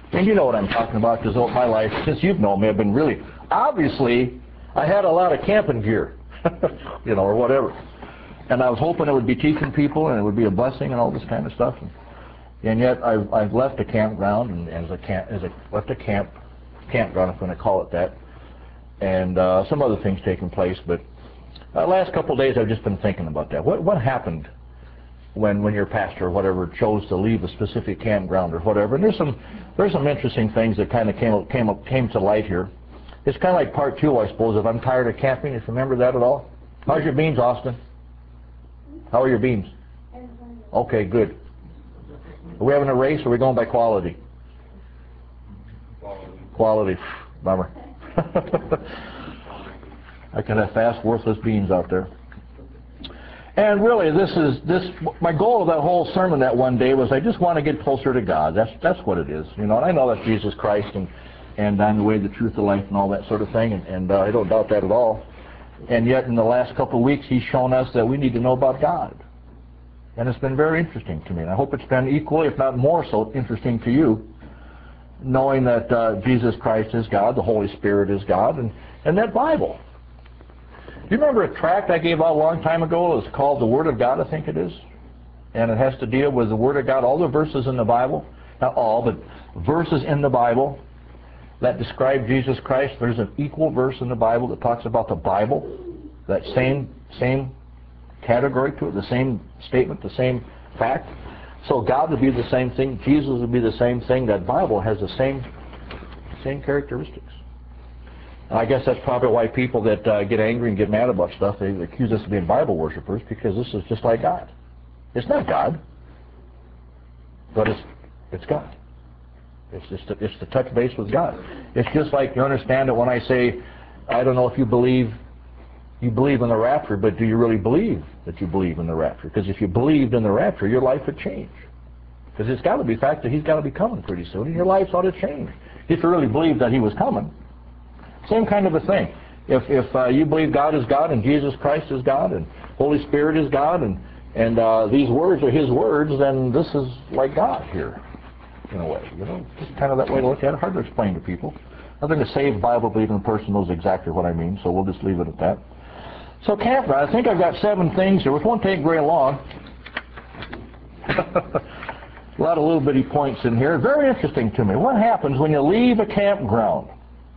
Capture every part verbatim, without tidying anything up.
And you know what I'm talking about, because all my life, since you've known me, I've been really, obviously, I had a lot of camping gear, you know, or whatever. And I was hoping it would be teaching people and it would be a blessing and all this kind of stuff. And, and yet I've, I've left a campground, and as a camp, as a, left a camp, campground, if I'm going to call it that, and uh, some other things taking place. But the uh, last couple of days I've just been thinking about that. What, what happened when when your pastor or whatever chose to leave a specific campground or whatever? And there's some there's some interesting things that kind of came up, came up, came to light here. It's kind of like part two, I suppose, of I'm tired of camping. If you remember that at all. How's your beans, Austin? How are your beans? Okay, good. Are we having a race, or are we going by quality? Quality. Quality. Bummer. I can have fast, worthless beans out there. And really, this is this. My goal of that whole sermon that one day was I just want to get closer to God. That's that's what it is, you know. And I know that's Jesus Christ, and and I'm the way, the truth, the life, and all that sort of thing. And, and uh, I don't doubt that at all. And yet, in the last couple of weeks, He's shown us that we need to know about God. And it's been very interesting to me. And I hope it's been equally, if not more so, interesting to you, knowing that uh, Jesus Christ is God, the Holy Spirit is God, and, and that Bible. Do you remember a tract I gave out a long time ago? It's called The Word of God, I think it is. And it has to deal with the Word of God, all the verses in the Bible. Not all, but verses in the Bible that describe Jesus Christ. There's an equal verse in the Bible that talks about the Bible, that same same category to it, the same statement, the same fact. So God would be the same thing, Jesus would be the same thing. That Bible has the same same characteristics. And I guess that's probably why people that uh, get angry and get mad about stuff, they accuse us of being Bible worshipers, because this is just like God. It's not God, but it's it's God. It's just to, it's to touch base with God. It's just like, you understand that when I say, I don't know if you believe you believe in the rapture, but do you really believe that you believe in the rapture? Because if you believed in the rapture, your life would change. Because it's got to be the fact that He's got to be coming pretty soon, and your life ought to change. If you really believe that He was coming. Same kind of a thing. If if uh, you believe God is God, and Jesus Christ is God, and Holy Spirit is God, and and uh, these words are His words, then this is like God here, in a way. You know, just kind of that way to look at it. Hard to explain to people. I think a saved Bible-believing person knows exactly what I mean, so we'll just leave it at that. So campground, I think I've got seven things here, which won't take very long. A lot of little bitty points in here. Very interesting to me. What happens when you leave a campground?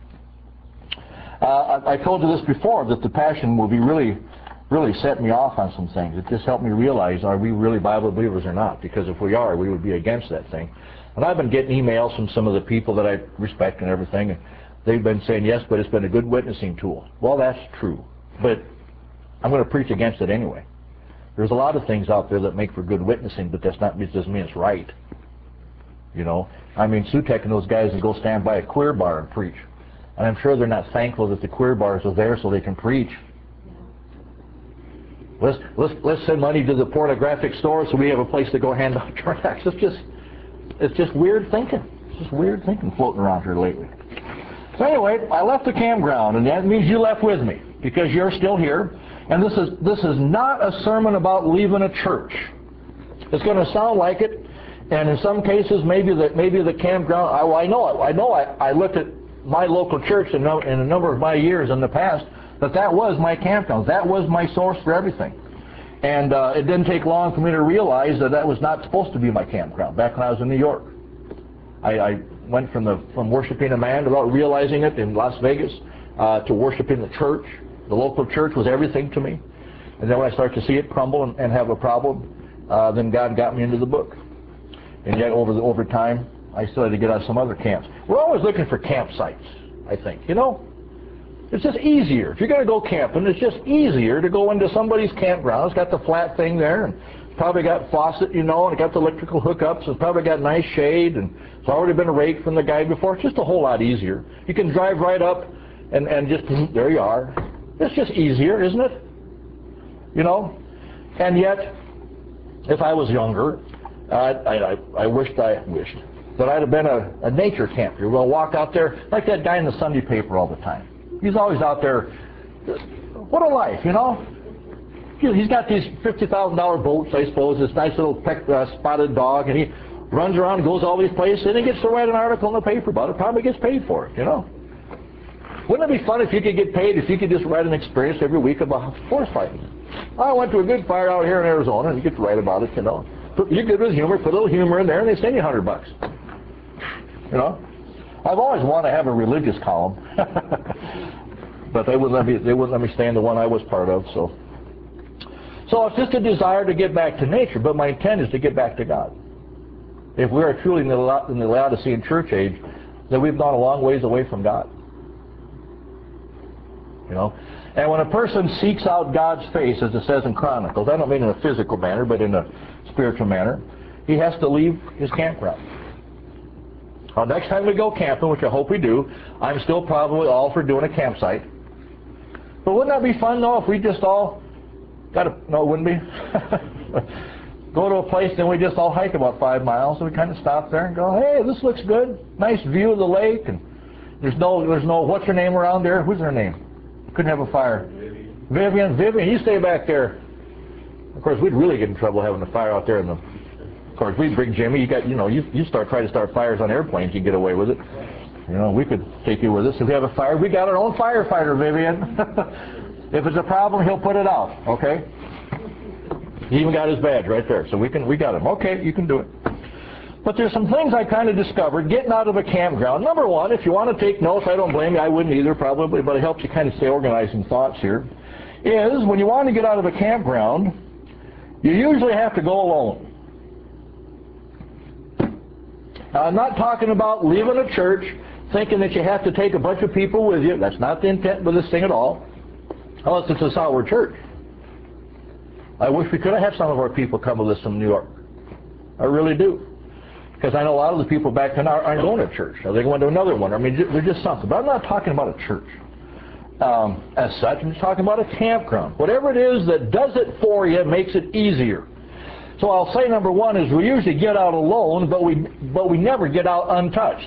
Uh, I, I told you this before, that the Passion movie really, really set me off on some things. It just helped me realize, are we really Bible believers or not? Because if we are, we would be against that thing. And I've been getting emails from some of the people that I respect and everything, and they've been saying, yes, but it's been a good witnessing tool. Well, that's true. But I'm going to preach against it anyway. There's a lot of things out there that make for good witnessing, but that's not, it doesn't mean it's right. You know, I mean, Sutek and those guys that go stand by a queer bar and preach. And I'm sure they're not thankful that the queer bars are there so they can preach. Let's, let's, let's send money to the pornographic store so we have a place to go hand out tracts. It's just, it's just weird thinking. It's just weird thinking floating around here lately. So anyway, I left the campground, and that means you left with me, because you're still here. And this is this is not a sermon about leaving a church. It's going to sound like it, and in some cases, maybe the maybe the campground. I, I know I know I, I looked at my local church in, no, in a number of my years in the past, that that was my campground. That was my source for everything. And uh, it didn't take long for me to realize that that was not supposed to be my campground. Back when I was in New York, I, I went from the from worshiping a man without realizing it in Las Vegas uh, to worshiping the church. The local church was everything to me. And then when I started to see it crumble and, and have a problem, uh, then God got me into the book. And yet over the, over time, I still had to get out some other camps. We're always looking for campsites, I think. You know, it's just easier. If you're going to go camping, it's just easier to go into somebody's campground. It's got the flat thing there, and it's probably got faucet, you know, and it got the electrical hookups. It's probably got nice shade, and it's already been raked from the guy before. It's just a whole lot easier. You can drive right up and, and just, there you are. It's just easier, isn't it? You know? And yet, if I was younger, uh, I, I, I wished I wished that I'd have been a, a nature camper. You're going to walk out there like that guy in the Sunday paper all the time. He's always out there. What a life, you know? He's got these fifty thousand dollar boats, I suppose, this nice little peck, uh, spotted dog, and he runs around, goes all these places, and he gets to write an article in the paper about it. Probably gets paid for it, you know. Wouldn't it be fun if you could get paid, if you could just write an experience every week about forest fighting? I went to a good fire out here in Arizona, and you get to write about it, you know. You're good with humor, put a little humor in there, and they send you a hundred bucks. You know? I've always wanted to have a religious column. But they wouldn't let me, they wouldn't let me stay in the one I was part of, so. So it's just a desire to get back to nature, but my intent is to get back to God. If we are truly in the, in the Laodicean church age, then we've gone a long ways away from God. You know? And when a person seeks out God's face, as it says in Chronicles, I don't mean in a physical manner, but in a spiritual manner, he has to leave his campground. Now, next time we go camping, which I hope we do, I'm still probably all for doing a campsite. But wouldn't that be fun, though, if we just all got a... No, it wouldn't be. Go to a place, then we just all hike about five miles, and we kind of stop there and go, hey, this looks good. Nice view of the lake, and there's no, there's no, what's her name around there? Who's her name? Couldn't have a fire. Vivian. Vivian, Vivian, you stay back there. Of course, we'd really get in trouble having a fire out there in the... Of course, we'd bring Jimmy. You got, you know, you, you start trying to start fires on airplanes, you get away with it. You know, we could take you with us. If we have a fire, we got our own firefighter, Vivian. If it's a problem, he'll put it out, okay? He even got his badge right there, so we can, we got him. Okay, you can do it. But there's some things I kind of discovered getting out of a campground. Number one, if you want to take notes, I don't blame you. I wouldn't either, probably, but it helps you kind of stay organized in thoughts here, is when you want to get out of a campground, you usually have to go alone. Now, I'm not talking about leaving a church thinking that you have to take a bunch of people with you. That's not the intent with this thing at all, unless it's a sour church. I wish we could have had some of our people come with us from New York. I really do. Because I know a lot of the people back then aren't going to church. They're going to another one. I mean, they're just something. But I'm not talking about a church um, as such. I'm just talking about a campground. Whatever it is that does it for you makes it easier. So I'll say number one is we usually get out alone, but we, but we never get out untouched.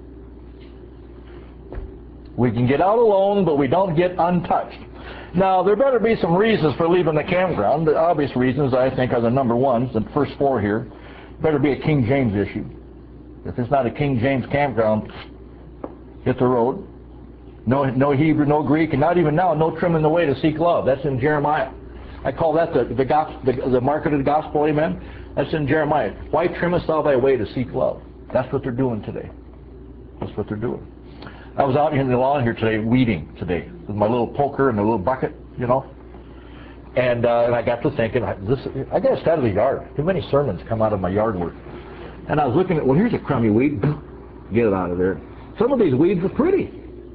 We can get out alone, but we don't get untouched. Now, there better be some reasons for leaving the campground. The obvious reasons, I think, are the number ones, the first four here. Better be a King James issue. If it's not a King James campground, hit the road. No, no Hebrew, no Greek, and not even now, no trimming the way to seek love. That's in Jeremiah. I call that the, the, the, the marketed gospel, amen? That's in Jeremiah. Why trimmest thou thy way to seek love? That's what they're doing today. That's what they're doing. I was out in the lawn here today, weeding today, with my little poker and a little bucket, you know. And, uh, and I got to thinking, I, this, I got to stay out of the yard. Too many sermons come out of my yard work. And I was looking at, well, here's a crummy weed. Get it out of there. Some of these weeds are pretty.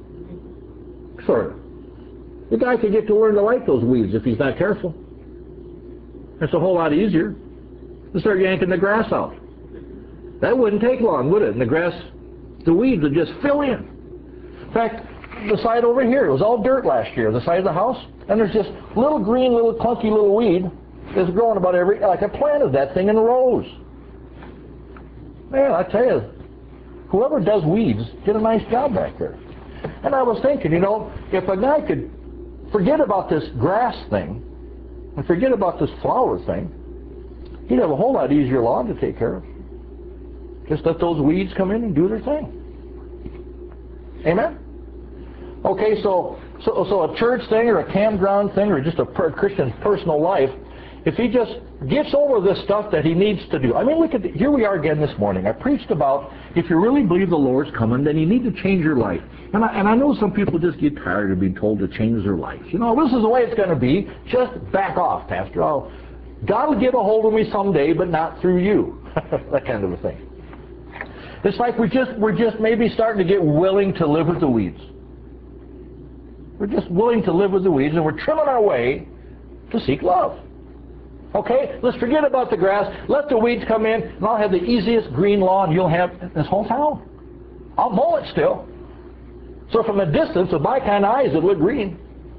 Sort of. The guy could get to learn to like those weeds if he's not careful. It's a whole lot easier to start yanking the grass out. That wouldn't take long, would it? And the grass, the weeds would just fill in. In fact, the side over here, it was all dirt last year, the side of the house, and there's just little green, little clunky little weed that's growing about every, like I planted that thing in rows. Man, I tell you, whoever does weeds did a nice job back there. And I was thinking, you know, if a guy could forget about this grass thing and forget about this flower thing, he'd have a whole lot easier lawn to take care of. Just let those weeds come in and do their thing. Amen? Okay, so so so a church thing or a campground thing or just a per Christian's personal life, if he just gets over this stuff that he needs to do. I mean, look at the, here we are again this morning. I preached about if you really believe the Lord's coming, then you need to change your life. And I, and I know some people just get tired of being told to change their life. You know, this is the way it's going to be. Just back off, Pastor. I'll, God will get a hold of me someday, but not through you. That kind of a thing. It's like we're just, we're just maybe starting to get willing to live with the weeds. We're just willing to live with the weeds, and we're trimming our way to seek love. Okay, let's forget about the grass. Let the weeds come in, and I'll have the easiest green lawn you'll have in this whole town. I'll mow it still. So from a distance, with my kind of eyes, it'll look green.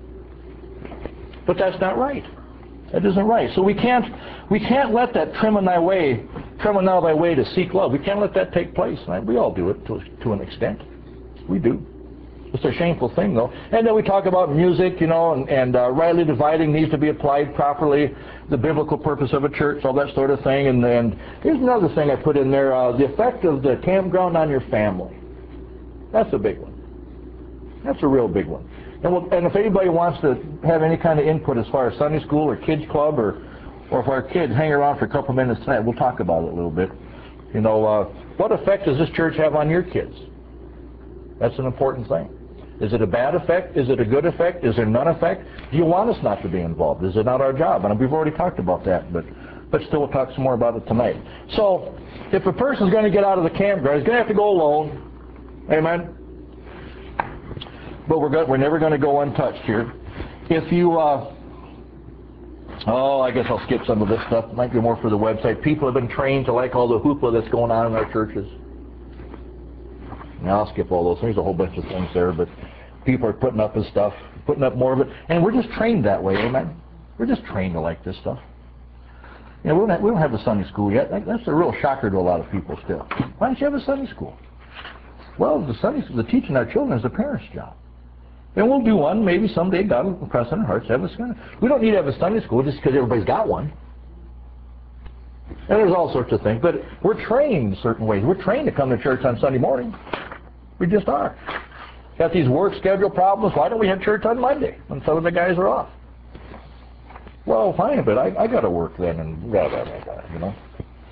But that's not right. That isn't right. So we can't, we can't let that trimming thy way, trimming thou thy way to seek love. We can't let that take place. Right? We all do it to, to an extent. We do. It's a shameful thing, though. And then we talk about music, you know, and, and uh, rightly dividing needs to be applied properly, the biblical purpose of a church, all that sort of thing. And then here's another thing I put in there, uh, the effect of the campground on your family. That's a big one. That's a real big one. And, we'll, and if anybody wants to have any kind of input as far as Sunday school or kids club, or, or if our kids hang around for a couple minutes tonight, we'll talk about it a little bit. You know, uh, what effect does this church have on your kids? That's an important thing. Is it a bad effect? Is it a good effect? Is there none effect? Do you want us not to be involved? Is it not our job? And we've already talked about that, but but still we'll talk some more about it tonight. So, if a person's going to get out of the campground, he's going to have to go alone. Amen? But we're, go we're never going to go untouched here. If you, uh, oh, I guess I'll skip some of this stuff. It might be more for the website. People have been trained to like all the hoopla that's going on in our churches. Now I'll skip all those. There's a whole bunch of things there, but people are putting up this stuff, putting up more of it, and we're just trained that way, amen? We're just trained to like this stuff. You know, we don't have, we don't have a Sunday school yet. That's a real shocker to a lot of people still. Why don't you have a Sunday school? Well, the Sunday school, the teaching our children is a parent's job. And we'll do one, maybe someday God will impress on our hearts to have a Sunday. We don't need to have a Sunday school just because everybody's got one. And there's all sorts of things, but we're trained certain ways. We're trained to come to church on Sunday morning. We just are. Got these work schedule problems. Why don't we have church on Monday when some of the guys are off? Well, fine, but I, I got to work then, and blah, blah, blah, blah, you know.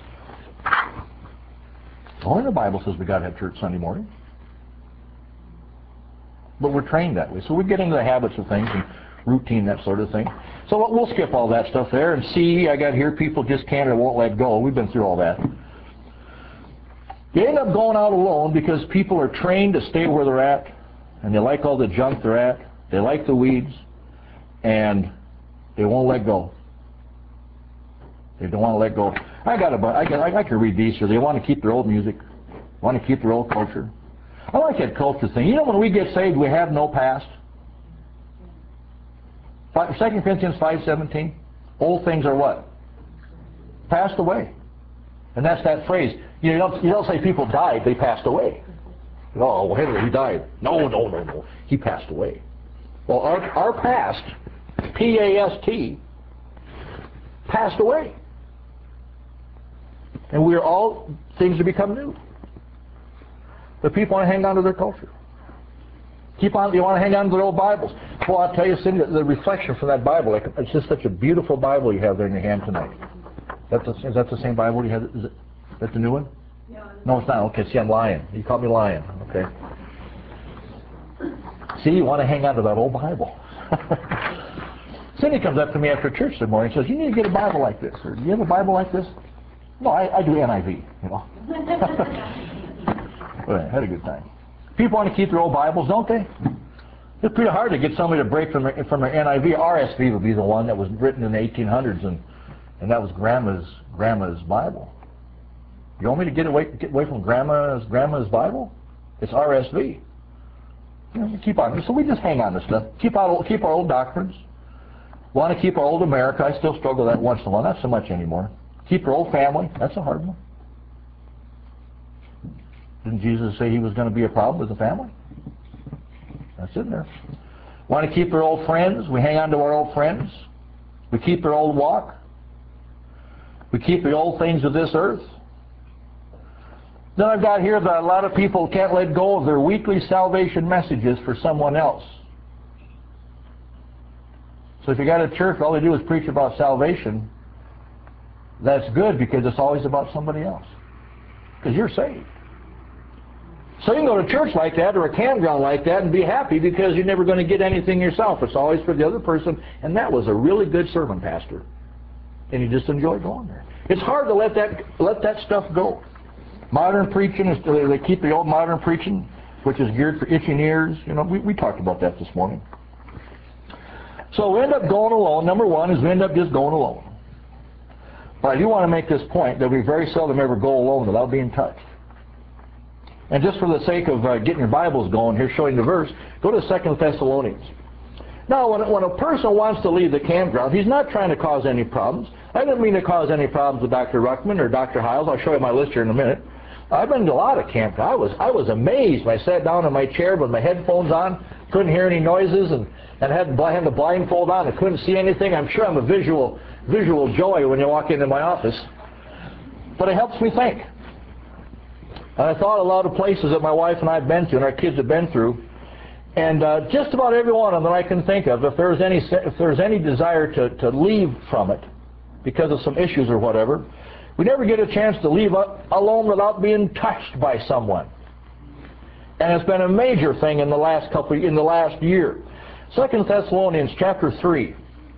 Only the Bible says we got to have church Sunday morning. But we're trained that way. So we get into the habits of things and routine, that sort of thing. So we'll skip all that stuff there. And see, I got here, people just can't or won't let go. We've been through all that. You end up going out alone because people are trained to stay where they're at, and they like all the junk they're at. They like the weeds, and they won't let go. They don't want to let go. I got a, I got, I can read these here. They want to keep their old music, want to keep their old culture. I like that culture thing. You know, when we get saved, we have no past. Second Corinthians five seventeen. Old things are what? Passed away. And that's that phrase. You don't, you don't say people died, they passed away. Oh, well, Henry, he died. No, no, no, no. He passed away. Well, our, our past, P A S T, passed away. And we are all things to become new. But people want to hang on to their culture. Keep on. You want to hang on to their old Bibles. Well, I'll tell you, Cindy, the reflection from that Bible, it's just such a beautiful Bible you have there in your hand tonight. That's a, is that the same Bible you had? Is it, is that the new one? No, no, it's not. Okay, see, I'm lying. You caught me lying. Okay. See, you want to hang on to that old Bible. Cindy comes up to me after church this morning and says, you need to get a Bible like this. Or, do you have a Bible like this? No, I, I do N I V, you know. Well, I had a good time. People want to keep their old Bibles, don't they? It's pretty hard to get somebody to break from their, from their N I V. R S V would be the one that was written in the eighteen hundreds, and, and that was Grandma's Grandma's Bible. You want me to get away get away from Grandma's Grandma's Bible? It's R S V. You know, keep on. So we just hang on to stuff. Keep out keep our old doctrines. Want to keep our old America. I still struggle with that once in a while. Not so much anymore. Keep our old family. That's a hard one. Didn't Jesus say he was going to be a problem with the family? That's in there. Want to keep our old friends? We hang on to our old friends. We keep our old walk. We keep the old things of this earth. Then I've got here that a lot of people can't let go of their weekly salvation messages for someone else. So if you got a church, all they do is preach about salvation, that's good because it's always about somebody else. Because you're saved. So you can go to church like that or a campground like that and be happy because you're never going to get anything yourself. It's always for the other person. And that was a really good sermon, Pastor. And you just enjoy going there. It's hard to let that let that stuff go. Modern preaching, is they keep the old modern preaching, which is geared for itching ears. You know, we, we talked about that this morning. So we end up going alone. Number one is we end up just going alone. But I do want to make this point that we very seldom ever go alone without being touched. And just for the sake of uh, getting your Bibles going, here showing the verse, go to Second Thessalonians. Now, when, when a person wants to leave the campground, he's not trying to cause any problems. I didn't mean to cause any problems with Doctor Ruckman or Doctor Hiles. I'll show you my list here in a minute. I've been to a lot of camp. I was I was amazed. I sat down in my chair with my headphones on, couldn't hear any noises, and, and had, had the blindfold on. I couldn't see anything. I'm sure I'm a visual visual joy when you walk into my office. But it helps me think. And I thought a lot of places that my wife and I have been to and our kids have been through. And uh, just about every one of them that I can think of, if there's any if there's any desire to, to leave from it because of some issues or whatever, we never get a chance to leave alone without being touched by someone. And it's been a major thing in the last couple in the last year. Second Thessalonians chapter three.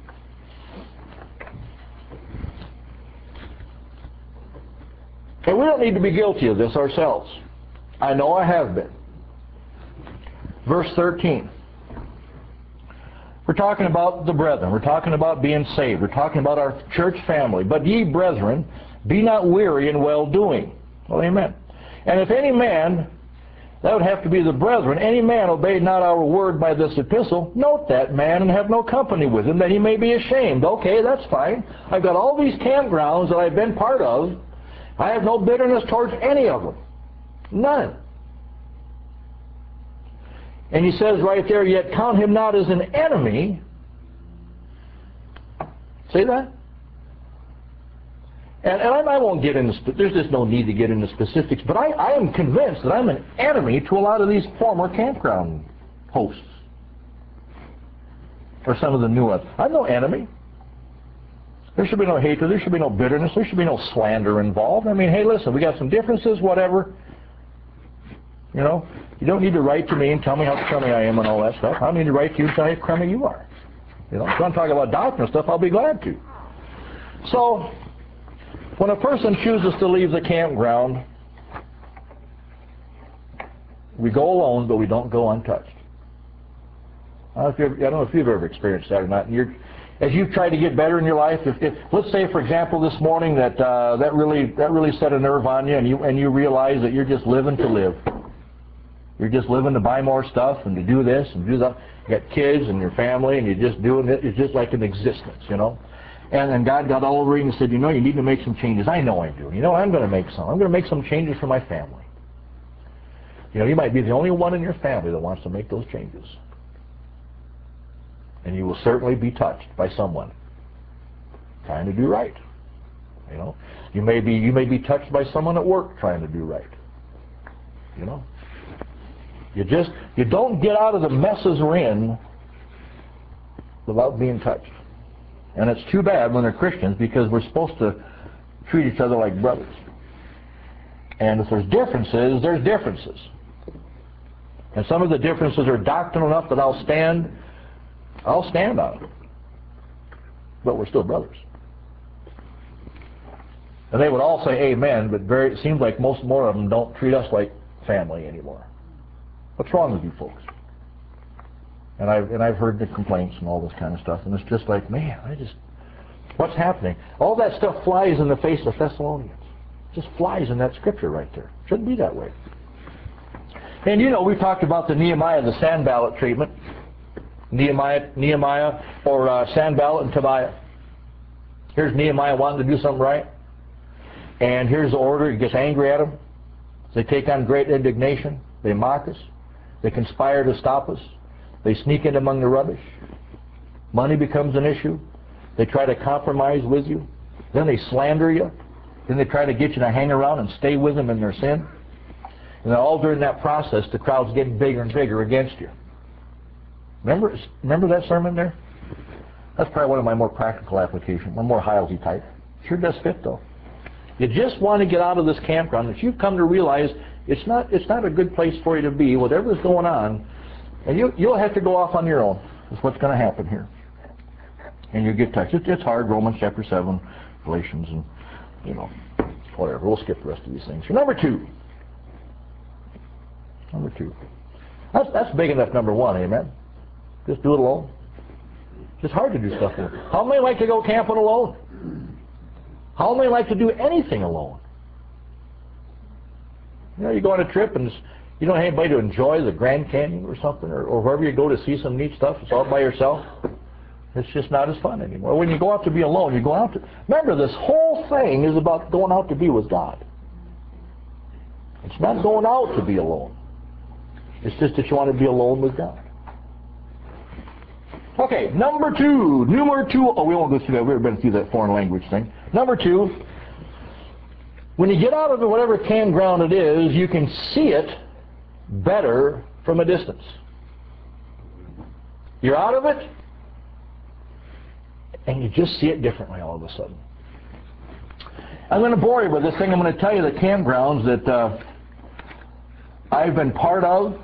And we don't need to be guilty of this ourselves. I know I have been. Verse thirteen. We're talking about the brethren. We're talking about being saved. We're talking about our church family. But ye, brethren, be not weary in well-doing. Well, amen. And if any man, that would have to be the brethren, any man obey not our word by this epistle, note that man and have no company with him, that he may be ashamed. Okay, that's fine. I've got all these campgrounds that I've been part of. I have no bitterness towards any of them. None. And he says right there, yet count him not as an enemy. See that? And, and I, I won't get into, there's just no need to get into specifics, but I, I am convinced that I'm an enemy to a lot of these former campground hosts. Or some of the new ones. I'm no enemy. There should be no hatred, there should be no bitterness, there should be no slander involved. I mean, hey, listen, we got some differences, whatever. You know, you don't need to write to me and tell me how crummy I am and all that stuff. I don't need to write to you and tell you how crummy you are. You know, if you want to talk about doctrine stuff, I'll be glad to. So, when a person chooses to leave the campground, we go alone, but we don't go untouched. I don't know if, you ever, I don't know if you've ever experienced that or not. And you're, as you've tried to get better in your life, if, if let's say, for example, this morning that uh, that really that really set a nerve on you, and you and you realize that you're just living to live. You're just living to buy more stuff and to do this and do that. You got kids and your family, and you're just doing it. It's just like an existence, you know. And then God got all over you and said, you know, you need to make some changes. I know I do. You know, I'm going to make some. I'm going to make some changes for my family. You know, you might be the only one in your family that wants to make those changes. And you will certainly be touched by someone trying to do right. You know, you may be you may be touched by someone at work trying to do right. You know, you just you don't get out of the messes we're in without being touched. And it's too bad when they're Christians, because we're supposed to treat each other like brothers. And if there's differences, there's differences. And some of the differences are doctrinal enough that I'll stand, I'll stand on them. But we're still brothers. And they would all say amen, but very, it seems like most more of them don't treat us like family anymore. What's wrong with you folks? And I've, and I've heard the complaints and all this kind of stuff, and it's just like, man, I just, what's happening? All that stuff flies in the face of Thessalonians. It just flies in that scripture right there. Shouldn't be that way. And you know, we talked about the Nehemiah, the Sanballat treatment. Nehemiah, Nehemiah or uh, Sanballat and Tobiah. Here's Nehemiah wanting to do something right. And here's the order. He gets angry at them. They take on great indignation. They mock us. They conspire to stop us. They sneak in among the rubbish. Money becomes an issue. They try to compromise with you. Then they slander you. Then they try to get you to hang around and stay with them in their sin. And then all during that process, the crowd's getting bigger and bigger against you. Remember, remember that sermon there? That's probably one of my more practical applications, one more Heilsy type. Sure does fit, though. You just want to get out of this campground that you've come to realize it's not it's not a good place for you to be, whatever's going on. And you, you'll have to go off on your own. That's what's going to happen here. And you get touched. It's, it's hard, Romans chapter seven, Galatians, and, you know, whatever. We'll skip the rest of these things. So number two. Number two. That's, that's big enough, number one, amen? Just do it alone. It's hard to do stuff alone. How many like to go camping alone? How many like to do anything alone? You know, you go on a trip and you don't have anybody to enjoy the Grand Canyon or something, or, or wherever you go to see some neat stuff. It's all by yourself. It's just not as fun anymore. When you go out to be alone, you go out to... Remember, this whole thing is about going out to be with God. It's not going out to be alone. It's just that you want to be alone with God. Okay, number two. Number two. Oh, we won't go through that. We've been through that foreign language thing. Number two. When you get out of whatever campground it is, you can see it better from a distance. You're out of it, and you just see it differently all of a sudden. I'm going to bore you with this thing. I'm going to tell you the campgrounds that uh, I've been part of,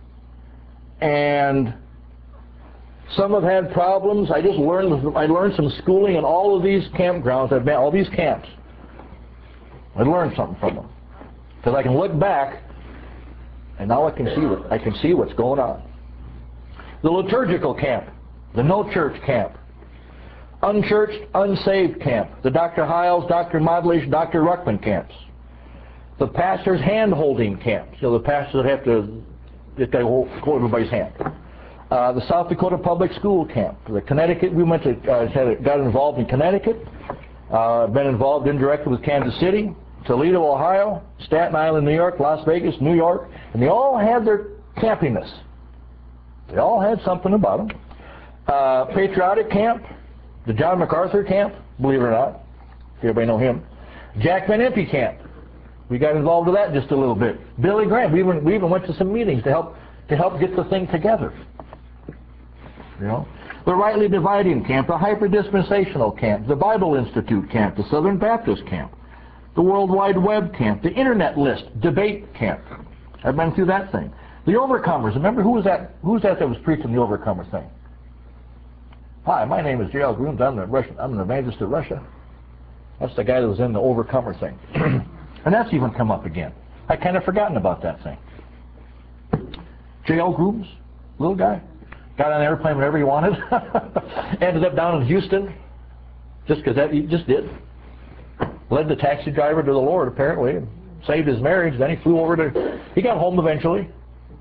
and some have had problems. I just learned I learned some schooling in all of these campgrounds. I've been all these camps. I learned something from them because I can look back, and now I can see what I can see what's going on. The liturgical camp, the no church camp, unchurched, unsaved camp, the Doctor Hiles, Doctor Modlish, Doctor Ruckman camps, the pastor's hand-holding camp, so the pastors have to just got to hold everybody's hand. Uh, the South Dakota Public School camp, the Connecticut. We went to uh, had, got involved in Connecticut. Uh, been involved indirectly with Kansas City, Toledo, Ohio, Staten Island, New York, Las Vegas, New York, and they all had their campiness. They all had something about them. Uh, patriotic camp, the John MacArthur camp, believe it or not, everybody know him. Jack Van Impe camp, we got involved with that just a little bit. Billy Graham, we even, we even went to some meetings to help to help get the thing together. You know, the rightly dividing camp, the hyper-dispensational camp, the Bible Institute camp, the Southern Baptist camp, the World Wide Web camp, the Internet List debate camp. I've been through that thing. The Overcomers. Remember who was that? Who was that that was preaching the Overcomer thing? Hi, my name is J L Grooms. I'm, I'm an evangelist to Russia. That's the guy that was in the Overcomer thing. And that's even come up again. I kind of forgotten about that thing. J L Grooms, little guy. Got on an airplane whenever he wanted. Ended up down in Houston. Just because that he just did. Led the taxi driver to the Lord, apparently. And saved his marriage. Then he flew over to... He got home eventually.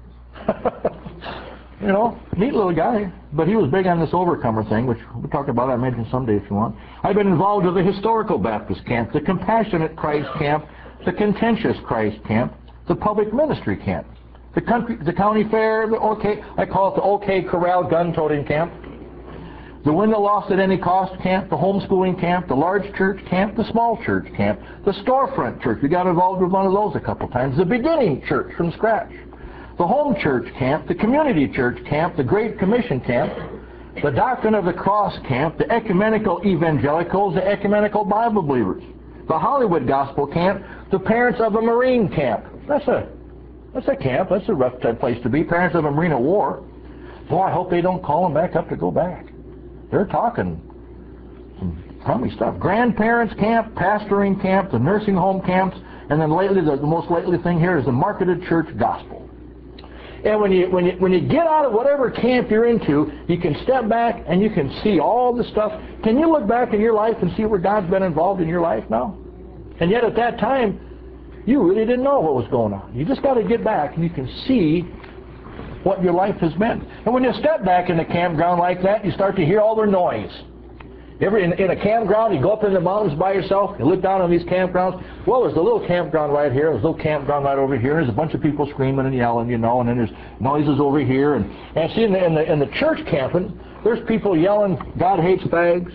You know, neat little guy. But he was big on this Overcomer thing, which we'll talk about, I mentioned someday if you want. I've been involved with the Historical Baptist camp, the Compassionate Christ camp, the Contentious Christ camp, the Public Ministry camp, the, country, the County Fair, the OK, I call it the OK Corral gun-toting camp, the Win the Lost at Any Cost camp, the Homeschooling camp, the Large Church camp, the Small Church camp, the Storefront Church. We got involved with one of those a couple times. The Beginning Church from scratch. The Home Church camp, the Community Church camp, the Great Commission camp, the Doctrine of the Cross camp, the Ecumenical Evangelicals, the Ecumenical Bible Believers, the Hollywood Gospel camp, the Parents of a Marine camp. That's a that's a camp. That's a rough place to be. Parents of a Marine at War. Boy, I hope they don't call them back up to go back. They're talking some crummy stuff. Grandparents camp, pastoring camp, the nursing home camps, and then lately, the, the most lately thing here is the Marketed Church Gospel. And when you, when, you, when you get out of whatever camp you're into, you can step back and you can see all the stuff. Can you look back in your life and see where God's been involved in your life now? And yet at that time, you really didn't know what was going on. You just got to get back and you can see what your life has been. And when you step back in a campground like that, you start to hear all their noise. Every, in, in a campground, you go up in the mountains by yourself, you look down on these campgrounds. Well, there's a little campground right here, there's a little campground right over here, there's a bunch of people screaming and yelling, you know, and then there's noises over here. And, and see, in the, in, the, in the church camping, there's people yelling, God hates fags,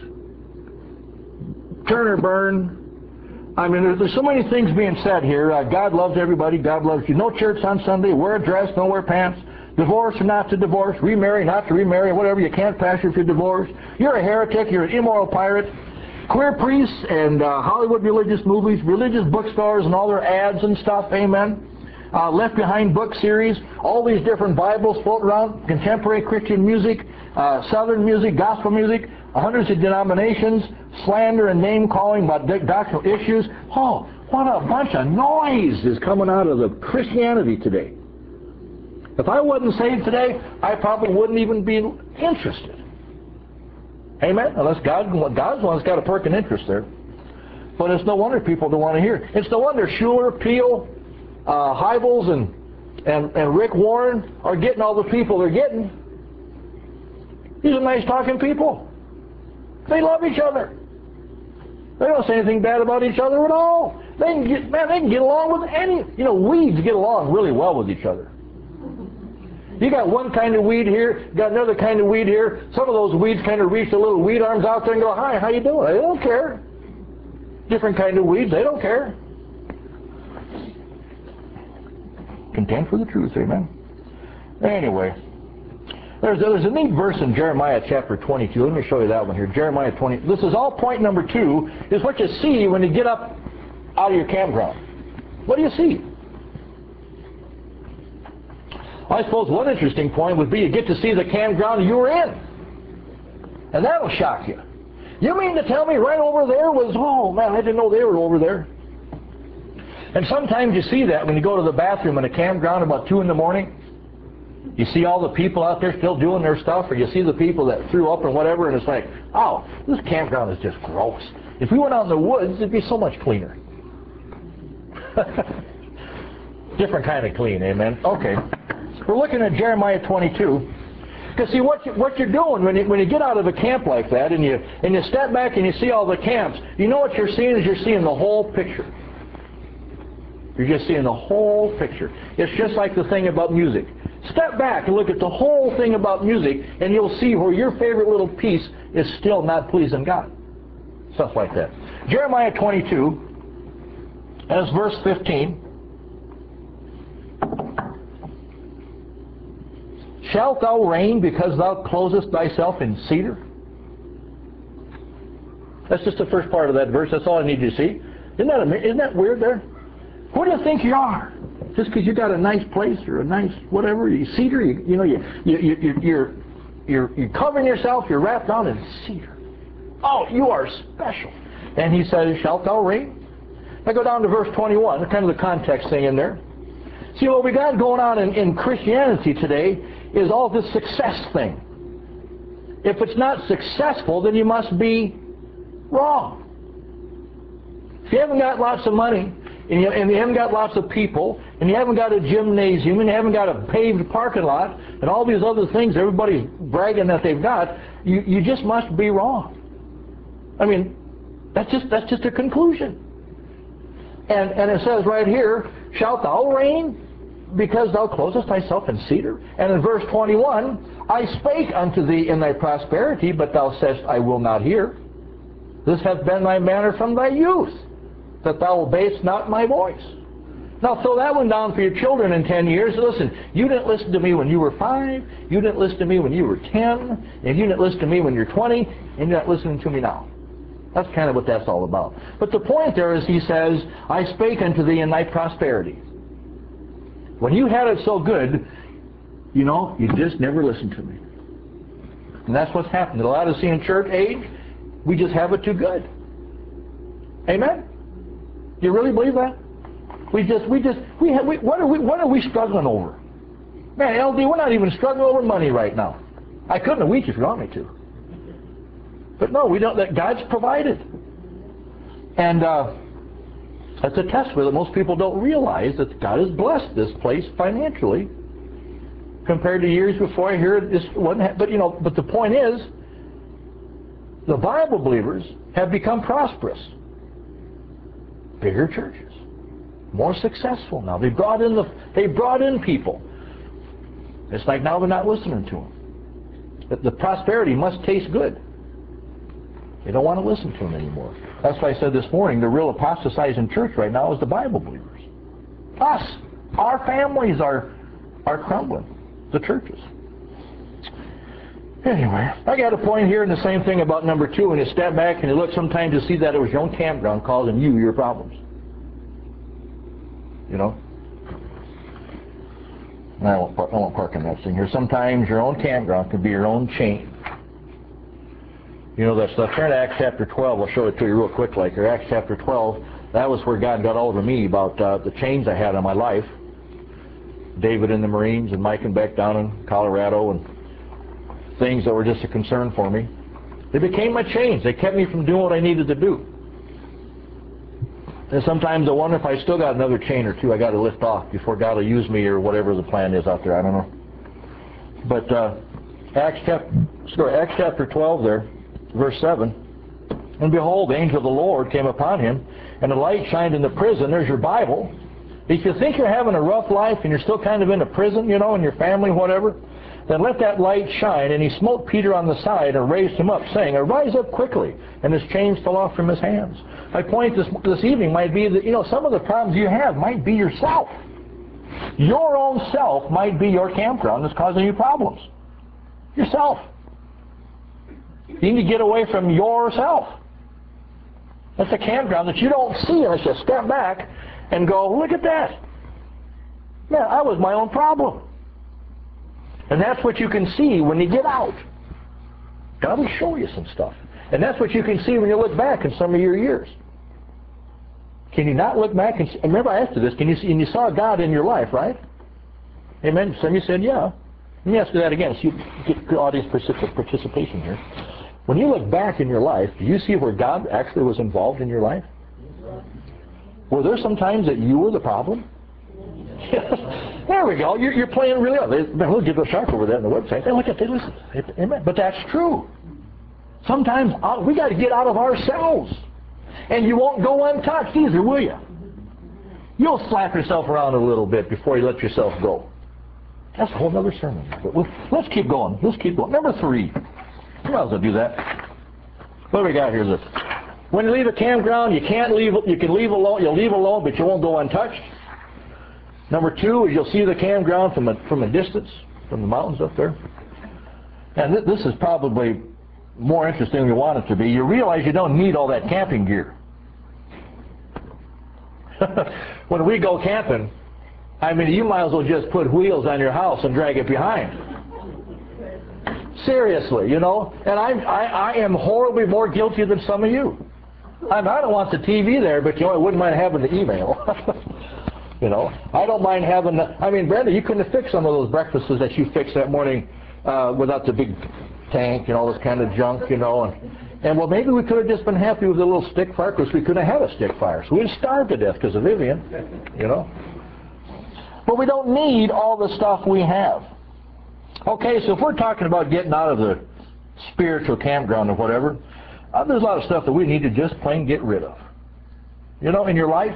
turn or burn. I mean, there's, there's so many things being said here. Uh, God loves everybody, God loves you. No church on Sunday, wear a dress, don't wear pants. Divorce or not to divorce, remarry, not to remarry, whatever, you can't pastor if you're divorced. You're a heretic, you're an immoral pirate. Queer priests and uh, Hollywood religious movies, religious bookstores and all their ads and stuff, amen. Uh, Left Behind book series, all these different Bibles floating around, contemporary Christian music, uh, Southern music, gospel music, hundreds of denominations, slander and name-calling about doctrinal issues. Oh, what a bunch of noise is coming out of the Christianity today. If I wasn't saved today, I probably wouldn't even be interested. Amen? Unless God, God's the one that's got a perking interest there. But it's no wonder people don't want to hear. It's no wonder Schuller, Peel, uh, Hybels, and, and, and Rick Warren are getting all the people they're getting. These are nice talking people. They love each other. They don't say anything bad about each other at all. They can get, man, they can get along with any, you know, weeds get along really well with each other. You got one kind of weed here, you got another kind of weed here. Some of those weeds kind of reach the little weed arms out there and go, hi, how you doing? They don't care. Different kind of weeds, they don't care. Contend for the truth, amen. Anyway, there's, there's a neat verse in Jeremiah chapter twenty-two. Let me show you that one here. Jeremiah twenty. This is all point number two, is what you see when you get up out of your campground. What do you see? I suppose one interesting point would be you get to see the campground you were in. And that'll shock you. You mean to tell me right over there was, oh man, I didn't know they were over there. And sometimes you see that when you go to the bathroom in a campground about two in the morning. You see all the people out there still doing their stuff, or you see the people that threw up and whatever, and it's like, oh, this campground is just gross. If we went out in the woods, it'd be so much cleaner. Different kind of clean, amen? Okay. We're looking at Jeremiah twenty-two. Because see, what, you, what you're doing when you, when you get out of a camp like that and you, and you step back and you see all the camps, you know what you're seeing is you're seeing the whole picture. You're just seeing the whole picture. It's just like the thing about music. Step back and look at the whole thing about music, and you'll see where your favorite little piece is still not pleasing God. Stuff like that. Jeremiah twenty-two, that's verse fifteen. Shalt thou reign because thou closest thyself in cedar? That's just the first part of that verse. That's all I need you to see. Isn't that, isn't that weird there? Who do you think you are? Just because you got a nice place or a nice whatever, you cedar, you, you know, you, you, you, you're, you're, you're covering yourself, you're wrapped down in cedar. Oh, you are special. And he says, shalt thou reign? I go down to verse twenty-one, kind of the context thing in there. See, what we got going on in, in Christianity today is all this success thing. If it's not successful, then you must be wrong. If you haven't got lots of money, and you, and you haven't got lots of people, and you haven't got a gymnasium, and you haven't got a paved parking lot, and all these other things everybody's bragging that they've got, you, you just must be wrong. I mean, that's just that's just a conclusion. And and it says right here, shalt thou reign because thou closest thyself in cedar? And in verse twenty-one, I spake unto thee in thy prosperity, but thou saidst, I will not hear. This hath been thy manner from thy youth, that thou obeyest not my voice. Now throw that one down for your children in ten years. Listen, you didn't listen to me when you were five, you didn't listen to me when you were ten, and you didn't listen to me when you're twenty, and you're not listening to me now. That's kind of what that's all about. But the point there is he says, I spake unto thee in thy prosperity. When you had it so good, you know, you just never listened to me. And that's what's happened. The Laodicean church age, we just have it too good. Amen? Do you really believe that? We just, we just, we have, we, what are we, what are we struggling over? Man, L D, we're not even struggling over money right now. I couldn't a week if you want me to. But no, we don't, that God's provided. And uh, that's a testament that most people don't realize that God has blessed this place financially compared to years before. I hear it just wasn't, but you know, but the point is, the Bible believers have become prosperous. Bigger churches, more successful now. They brought in the they brought in people. It's like now they're not listening to them. The, the prosperity must taste good. They don't want to listen to them anymore. That's why I said this morning, the real apostatizing church right now is the Bible believers. Us, our families are are crumbling. The churches. Anyway, I got a point here in the same thing about number two. When you step back and you look, sometimes you see that it was your own campground causing you your problems. You know? I won't, I won't park in that thing here. Sometimes your own campground can be your own chain. You know that stuff. Turn to Acts chapter twelve. I'll show it to you real quick like here. Acts chapter twelve. That was where God got all over me about uh, the chains I had on my life. David in the Marines and Mike and Beck down in Colorado and things that were just a concern for me. They became my chains. They kept me from doing what I needed to do. And sometimes I wonder if I still got another chain or two I got to lift off before God will use me or whatever the plan is out there. I don't know. But uh, Acts chapter, sorry, Acts chapter twelve there, verse seven. And behold, the angel of the Lord came upon him, and the light shined in the prison, there's your Bible. If you think you're having a rough life and you're still kind of in a prison, you know, in your family, whatever, then let that light shine. And he smote Peter on the side and raised him up, saying, "Arise up quickly." And his chains fell off from his hands. My point this, this evening might be that, you know, some of the problems you have might be yourself. Your own self might be your campground that's causing you problems. Yourself. You need to get away from yourself. That's a campground that you don't see unless you step back and go, look at that. Man, I was my own problem. And that's what you can see when you get out. God will show you some stuff. And that's what you can see when you look back in some of your years. Can you not look back and see? Remember I asked you this, can you see, and you saw God in your life, right? Amen? Some of you said, yeah. Let me ask you that again so you get good audience participation here. When you look back in your life, do you see where God actually was involved in your life? Were there some times that you were the problem? Yes. There we go. You're, you're playing really well. They, we'll give a shark over that on the website. They look at, they listen. Amen. But that's true. Sometimes uh, we got to get out of ourselves. And you won't go untouched either, will you? You'll slap yourself around a little bit before you let yourself go. That's a whole other sermon. But we'll, let's keep going. Let's keep going. Number three. You might as well do that. What do we got here? This. When you leave a campground, you can't leave. You can leave alone. You'll leave alone, but you won't go untouched. Number two is you'll see the campground from a from a distance, from the mountains up there. And th this is probably more interesting than you want it to be. You realize you don't need all that camping gear. When we go camping, I mean, you might as well just put wheels on your house and drag it behind. Seriously, you know. And I'm, I, I am horribly more guilty than some of you. I, mean, I don't want the T V there, but you know, I wouldn't mind having the email. You know, I don't mind having the, I mean, Brenda, you couldn't have fixed some of those breakfasts that you fixed that morning uh, without the big tank and all this kind of junk, you know. And, and well, maybe we could have just been happy with a little stick fire because we couldn't have had a stick fire. So we'd starved to death because of Vivian, you know. But we don't need all the stuff we have. Okay, so if we're talking about getting out of the spiritual campground or whatever, uh, there's a lot of stuff that we need to just plain get rid of. You know, in your life.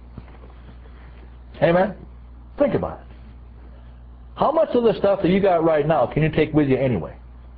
Amen? Think about it. How much of the stuff that you got right now can you take with you anyway?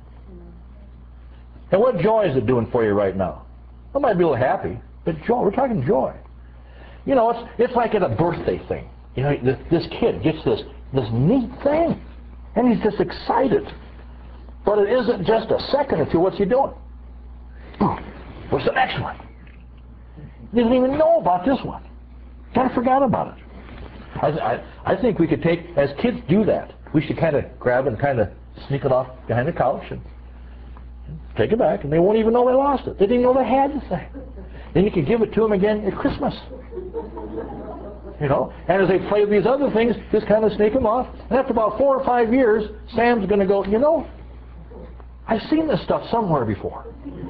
And what joy is it doing for you right now? I might be a little happy, but joy. We're talking joy. You know, it's it's like at a birthday thing. You know, this, this kid gets this this neat thing, and he's just excited. But it isn't just a second or two. What's he doing? What's the next one? He doesn't even know about this one. Kind of forgot about it. I, I, I think we could take, as kids do that, we should kind of grab and kind of sneak it off behind the couch and take it back, and they won't even know they lost it. They didn't know they had the thing. Then you can give it to them again at Christmas. You know, and as they play these other things, just kind of sneak them off. And after about four or five years, Sam's going to go, you know, I've seen this stuff somewhere before.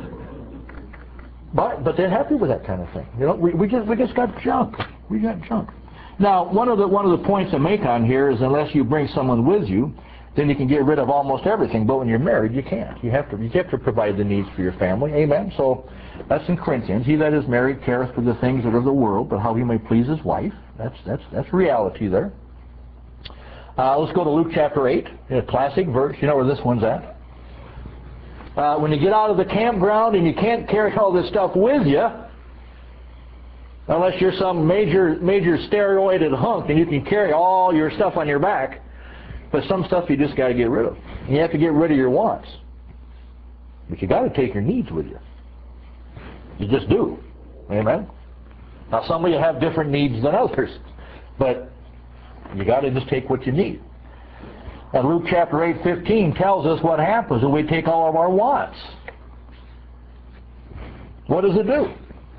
But but they're happy with that kind of thing. You know, we we just we just got junk. We got junk. Now, one of the one of the points I make on here is unless you bring someone with you, then you can get rid of almost everything. But when you're married, you can't. You have to you have to provide the needs for your family. Amen. So that's in Corinthians. He that is married careth for the things that are of the world, but how he may please his wife. That's that's that's reality there. Uh, let's go to Luke chapter eight, a classic verse. You know where this one's at. Uh, when you get out of the campground and you can't carry all this stuff with you, unless you're some major major steroided hunk and you can carry all your stuff on your back, but some stuff you just got to get rid of. You have to get rid of your wants. But you got to take your needs with you. You just do. Amen? Now some of you have different needs than others, but you got to just take what you need. And Luke chapter eight fifteen tells us what happens when we take all of our wants. What does it do?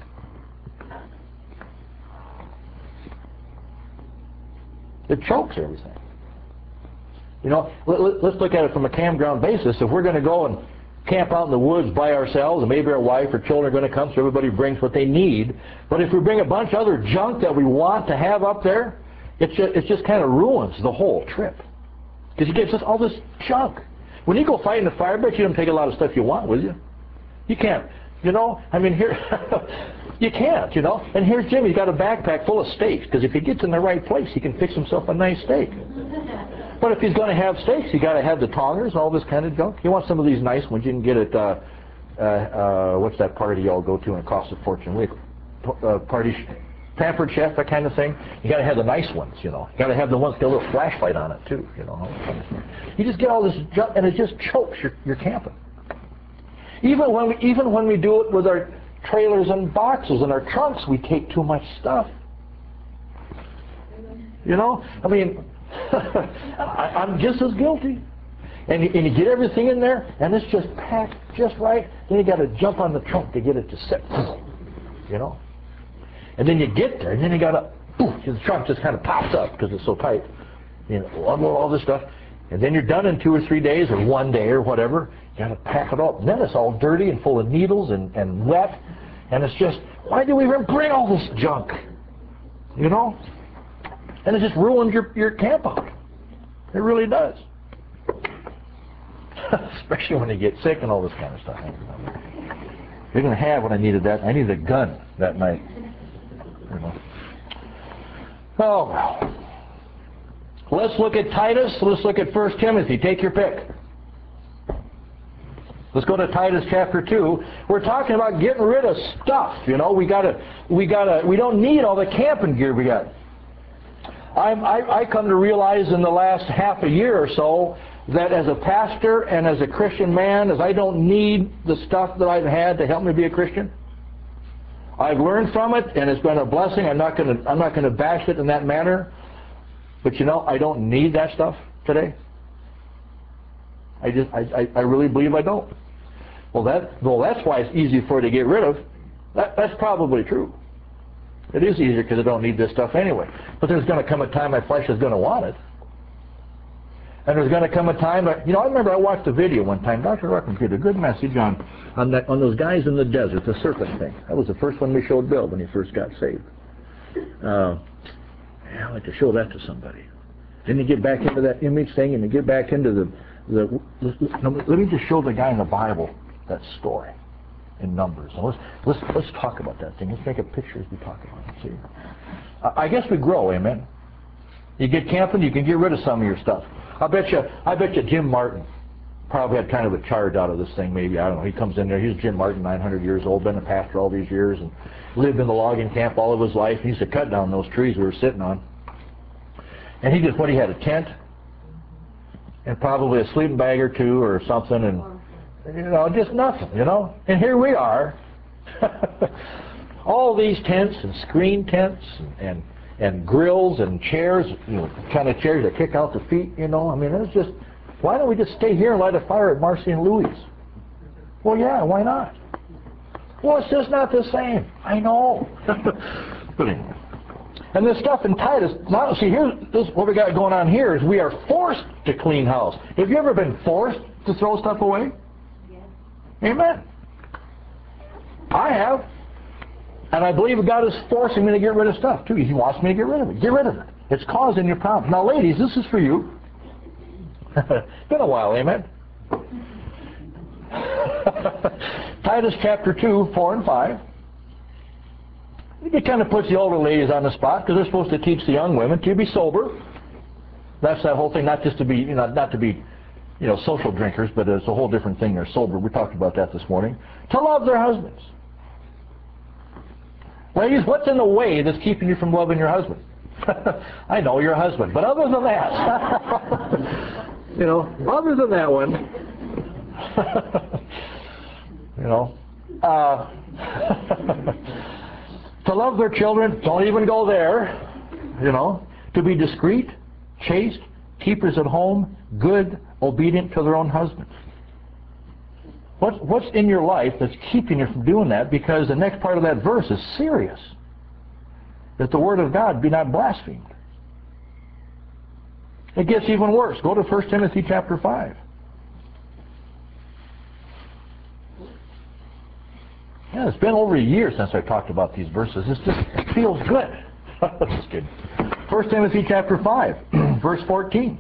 It chokes everything. You know, let, let's look at it from a campground basis. If we're going to go and camp out in the woods by ourselves, and maybe our wife or children are going to come, so everybody brings what they need. But if we bring a bunch of other junk that we want to have up there, it just, it just kind of ruins the whole trip. Because you get just all this junk. When you go fight in the fire, I bet you don't take a lot of stuff you want with you. You can't. You know, I mean, here, You can't, you know. And here's Jim. He's got a backpack full of steaks, because if he gets in the right place, he can fix himself a nice steak. But if he's going to have steaks, you got to have the tongers and all this kind of junk. You want some of these nice ones you can get at, uh, uh, uh, what's that party y'all go to and it costs a fortune? Wait, uh, party, Pampered Chef, that kind of thing. You got to have the nice ones, you know. You got to have the ones with a little flashlight on it too, you know. You just get all this junk, and it just chokes your, your camping. Even when we, even when we do it with our trailers and boxes and our trunks, we take too much stuff. You know, I mean, I, I'm just as guilty. And you, and you get everything in there, and it's just packed just right. Then you got to jump on the trunk to get it to sit. You know, and then you get there, and then you got to, the trunk just kind of pops up because it's so tight. You know, unload all this stuff, and then you're done in two or three days or one day or whatever. You got to pack it up. And then it's all dirty and full of needles and, and wet, and it's just, why do we even bring all this junk? You know? And it just ruins your, your camp out. It really does. Especially when you get sick and all this kind of stuff. They didn't have what I needed that. I needed a gun that night. You know. Oh, well. Let's look at Titus. Let's look at First Timothy. Take your pick. Let's go to Titus chapter two. We're talking about getting rid of stuff. You know, we gotta, we gotta, we don't need all the camping gear we got. I'm, I, I come to realize in the last half a year or so that as a pastor and as a Christian man, as I don't need the stuff that I've had to help me be a Christian. I've learned from it, and it's been a blessing. I'm not going to, I'm not going to bash it in that manner. But you know, I don't need that stuff today. I just, I, I, I really believe I don't. Well, that, well, that's why it's easy for it to get rid of. That, that's probably true. It is easier because I don't need this stuff anyway. But there's going to come a time my flesh is going to want it. And there's going to come a time that, you know, I remember I watched a video one time. Doctor Ruckman did a good message on on, that, on those guys in the desert, the serpent thing. That was the first one we showed Bill when he first got saved. Uh, yeah, I'd like to show that to somebody. Then you get back into that image thing, and you get back into the, the let me just show the guy in the Bible that story in Numbers. And let's let's let's talk about that thing. Let's make a picture as we talk about it. See, I guess we grow, amen. You get camping, you can get rid of some of your stuff. I bet you, I bet you, Jim Martin probably had kind of a charge out of this thing. Maybe, I don't know. He comes in there. He's Jim Martin, nine hundred years old, been a pastor all these years, and lived in the logging camp all of his life. He used to cut down those trees we were sitting on. And he just, what he had, a tent and probably a sleeping bag or two or something, and you know, just nothing, you know. And here we are, all these tents and screen tents and, and and grills and chairs, you know, kind of chairs that kick out the feet, you know. I mean, it's just, why don't we just stay here and light a fire at Marcy and Louie's? Well, yeah, why not? Well, it's just not the same. I know. But anyway. And this stuff in Titus, now, see, here's this, what we got going on here is we are forced to clean house. Have you ever been forced to throw stuff away? Yes. Amen. I have. And I believe God is forcing me to get rid of stuff, too. He wants me to get rid of it. Get rid of it. It's causing you problems. Now, ladies, this is for you. It's been a while, amen? Titus chapter two, four and five. It kind of puts the older ladies on the spot because they're supposed to teach the young women to be sober. That's that whole thing, not just to be, you know, not to be, you know, social drinkers, but it's a whole different thing. They're sober. We talked about that this morning. To love their husbands. Ladies, what's in the way that's keeping you from loving your husband? I know you're a husband, but other than that, you know, other than that one, you know, uh, to love their children, don't even go there, you know, to be discreet, chaste, keepers at home, good, obedient to their own husbands. What's, what's in your life that's keeping you from doing that? Because the next part of that verse is serious. That the word of God be not blasphemed. It gets even worse. Go to First Timothy chapter five. Yeah, it's been over a year since I talked about these verses. It's just, it feels good. Just kidding. First Timothy chapter five, verse fourteen.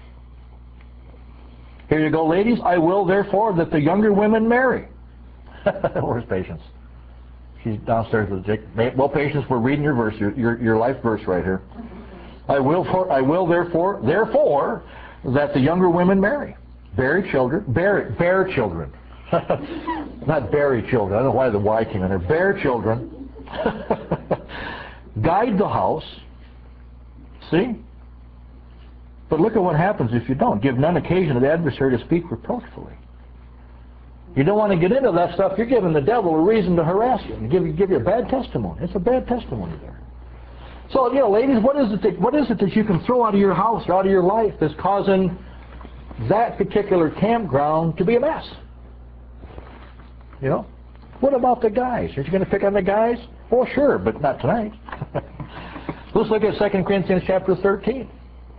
Here you go, ladies. I will, therefore, that the younger women marry. Where's patience? She's downstairs with Jake. Well, patience, we're reading your verse, your, your, your life verse right here. I will, for, I will therefore, therefore, that the younger women marry, bear children, bear, bear children, not bury children. I don't know why the Y came in there. Bear children, guide the house. See? But look at what happens if you don't. Give none occasion to the adversary to speak reproachfully. You don't want to get into that stuff. You're giving the devil a reason to harass you and give you, give you a bad testimony. It's a bad testimony there. So, you know, ladies, what is it that, what is it that you can throw out of your house or out of your life that's causing that particular campground to be a mess? You know? What about the guys? Are you going to pick on the guys? Oh, sure, but not tonight. Let's look at Second Corinthians chapter thirteen.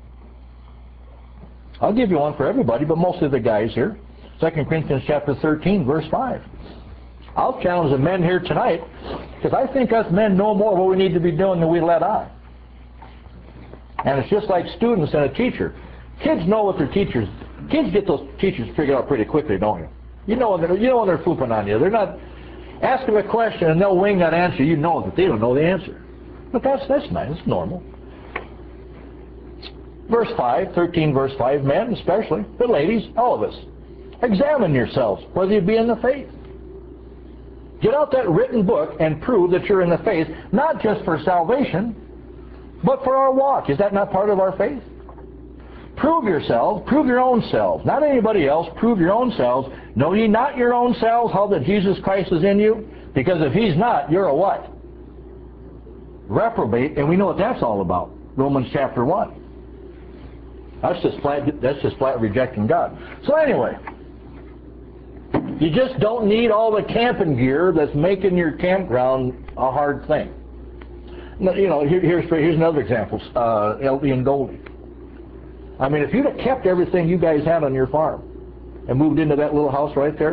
I'll give you one for everybody, but mostly the guys here. Second Corinthians chapter thirteen, verse five. I'll challenge the men here tonight, because I think us men know more what we need to be doing than we let on. And it's just like students and a teacher. Kids know what their teachers, kids get those teachers figured out pretty quickly, don't you? You know when they're, you know when they're pooping on you. They're not, ask them a question and they'll wing that answer. You know that they don't know the answer. But that's, that's nice, it's normal. Verse five, thirteen verse five, men especially, but ladies, all of us, examine yourselves, whether you be in the faith. Get out that written book and prove that you're in the faith, not just for salvation, but for our walk. Is that not part of our faith? Prove yourselves, prove your own selves, not anybody else, prove your own selves. Know ye not your own selves how that Jesus Christ is in you? Because if he's not, you're a what? Reprobate, and we know what that's all about. Romans chapter one. That's just flat, that's just flat rejecting God. So anyway, you just don't need all the camping gear that's making your campground a hard thing. You know, here, here's, here's another example, uh, L D and Goldie. I mean, if you'd have kept everything you guys had on your farm and moved into that little house right there,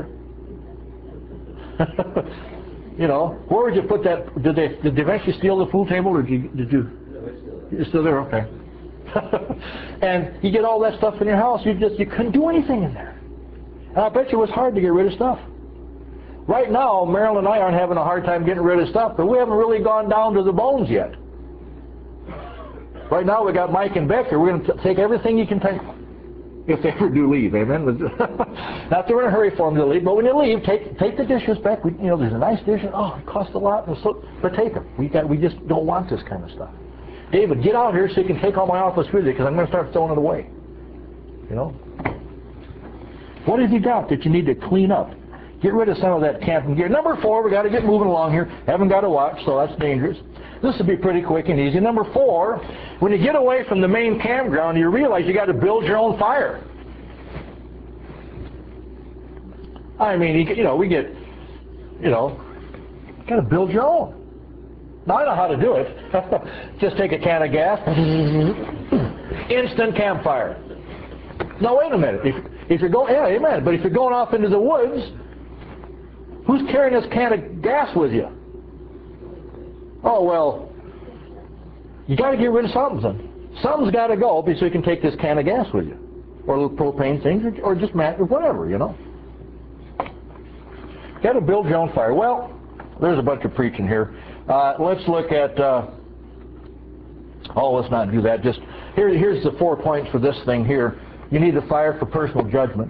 you know, where would you put that? Did they, did they eventually steal the pool table, or did you, did you? You're still there, okay. And you get all that stuff in your house, you just, you couldn't do anything in there. And I bet you it was hard to get rid of stuff. Right now, Marilyn and I aren't having a hard time getting rid of stuff, but we haven't really gone down to the bones yet. Right now we got Mike and Becker. We're going to take everything you can take, if they ever do leave, amen? Not that we're in a hurry for them to leave, but when you leave, take take the dishes back. We, you know, there's a nice dish. Oh, it costs a lot, so, but take them. We, got, we just don't want this kind of stuff. David, get out here so you can take all my office with you, because I'm going to start throwing it away. You know? What have you got that you need to clean up? Get rid of some of that camping gear. Number four, we got to get moving along here. Haven't got a watch, so that's dangerous. This will be pretty quick and easy. Number four, when you get away from the main campground, you realize you got to build your own fire. I mean, you know, we get, you know, you got to build your own. Now I know how to do it. Just take a can of gas, instant campfire. Now wait a minute. If, if you're going, yeah, amen. But if you're going off into the woods, who's carrying this can of gas with you? Oh, well, you got to get rid of something. Something's got to go so you can take this can of gas with you. Or a little propane things, or, or just mat, or whatever, you know. Got to build your own fire. Well, there's a bunch of preaching here. Uh, let's look at, uh, oh, let's not do that. Just here, here's the four points for this thing here. You need a fire for personal judgment.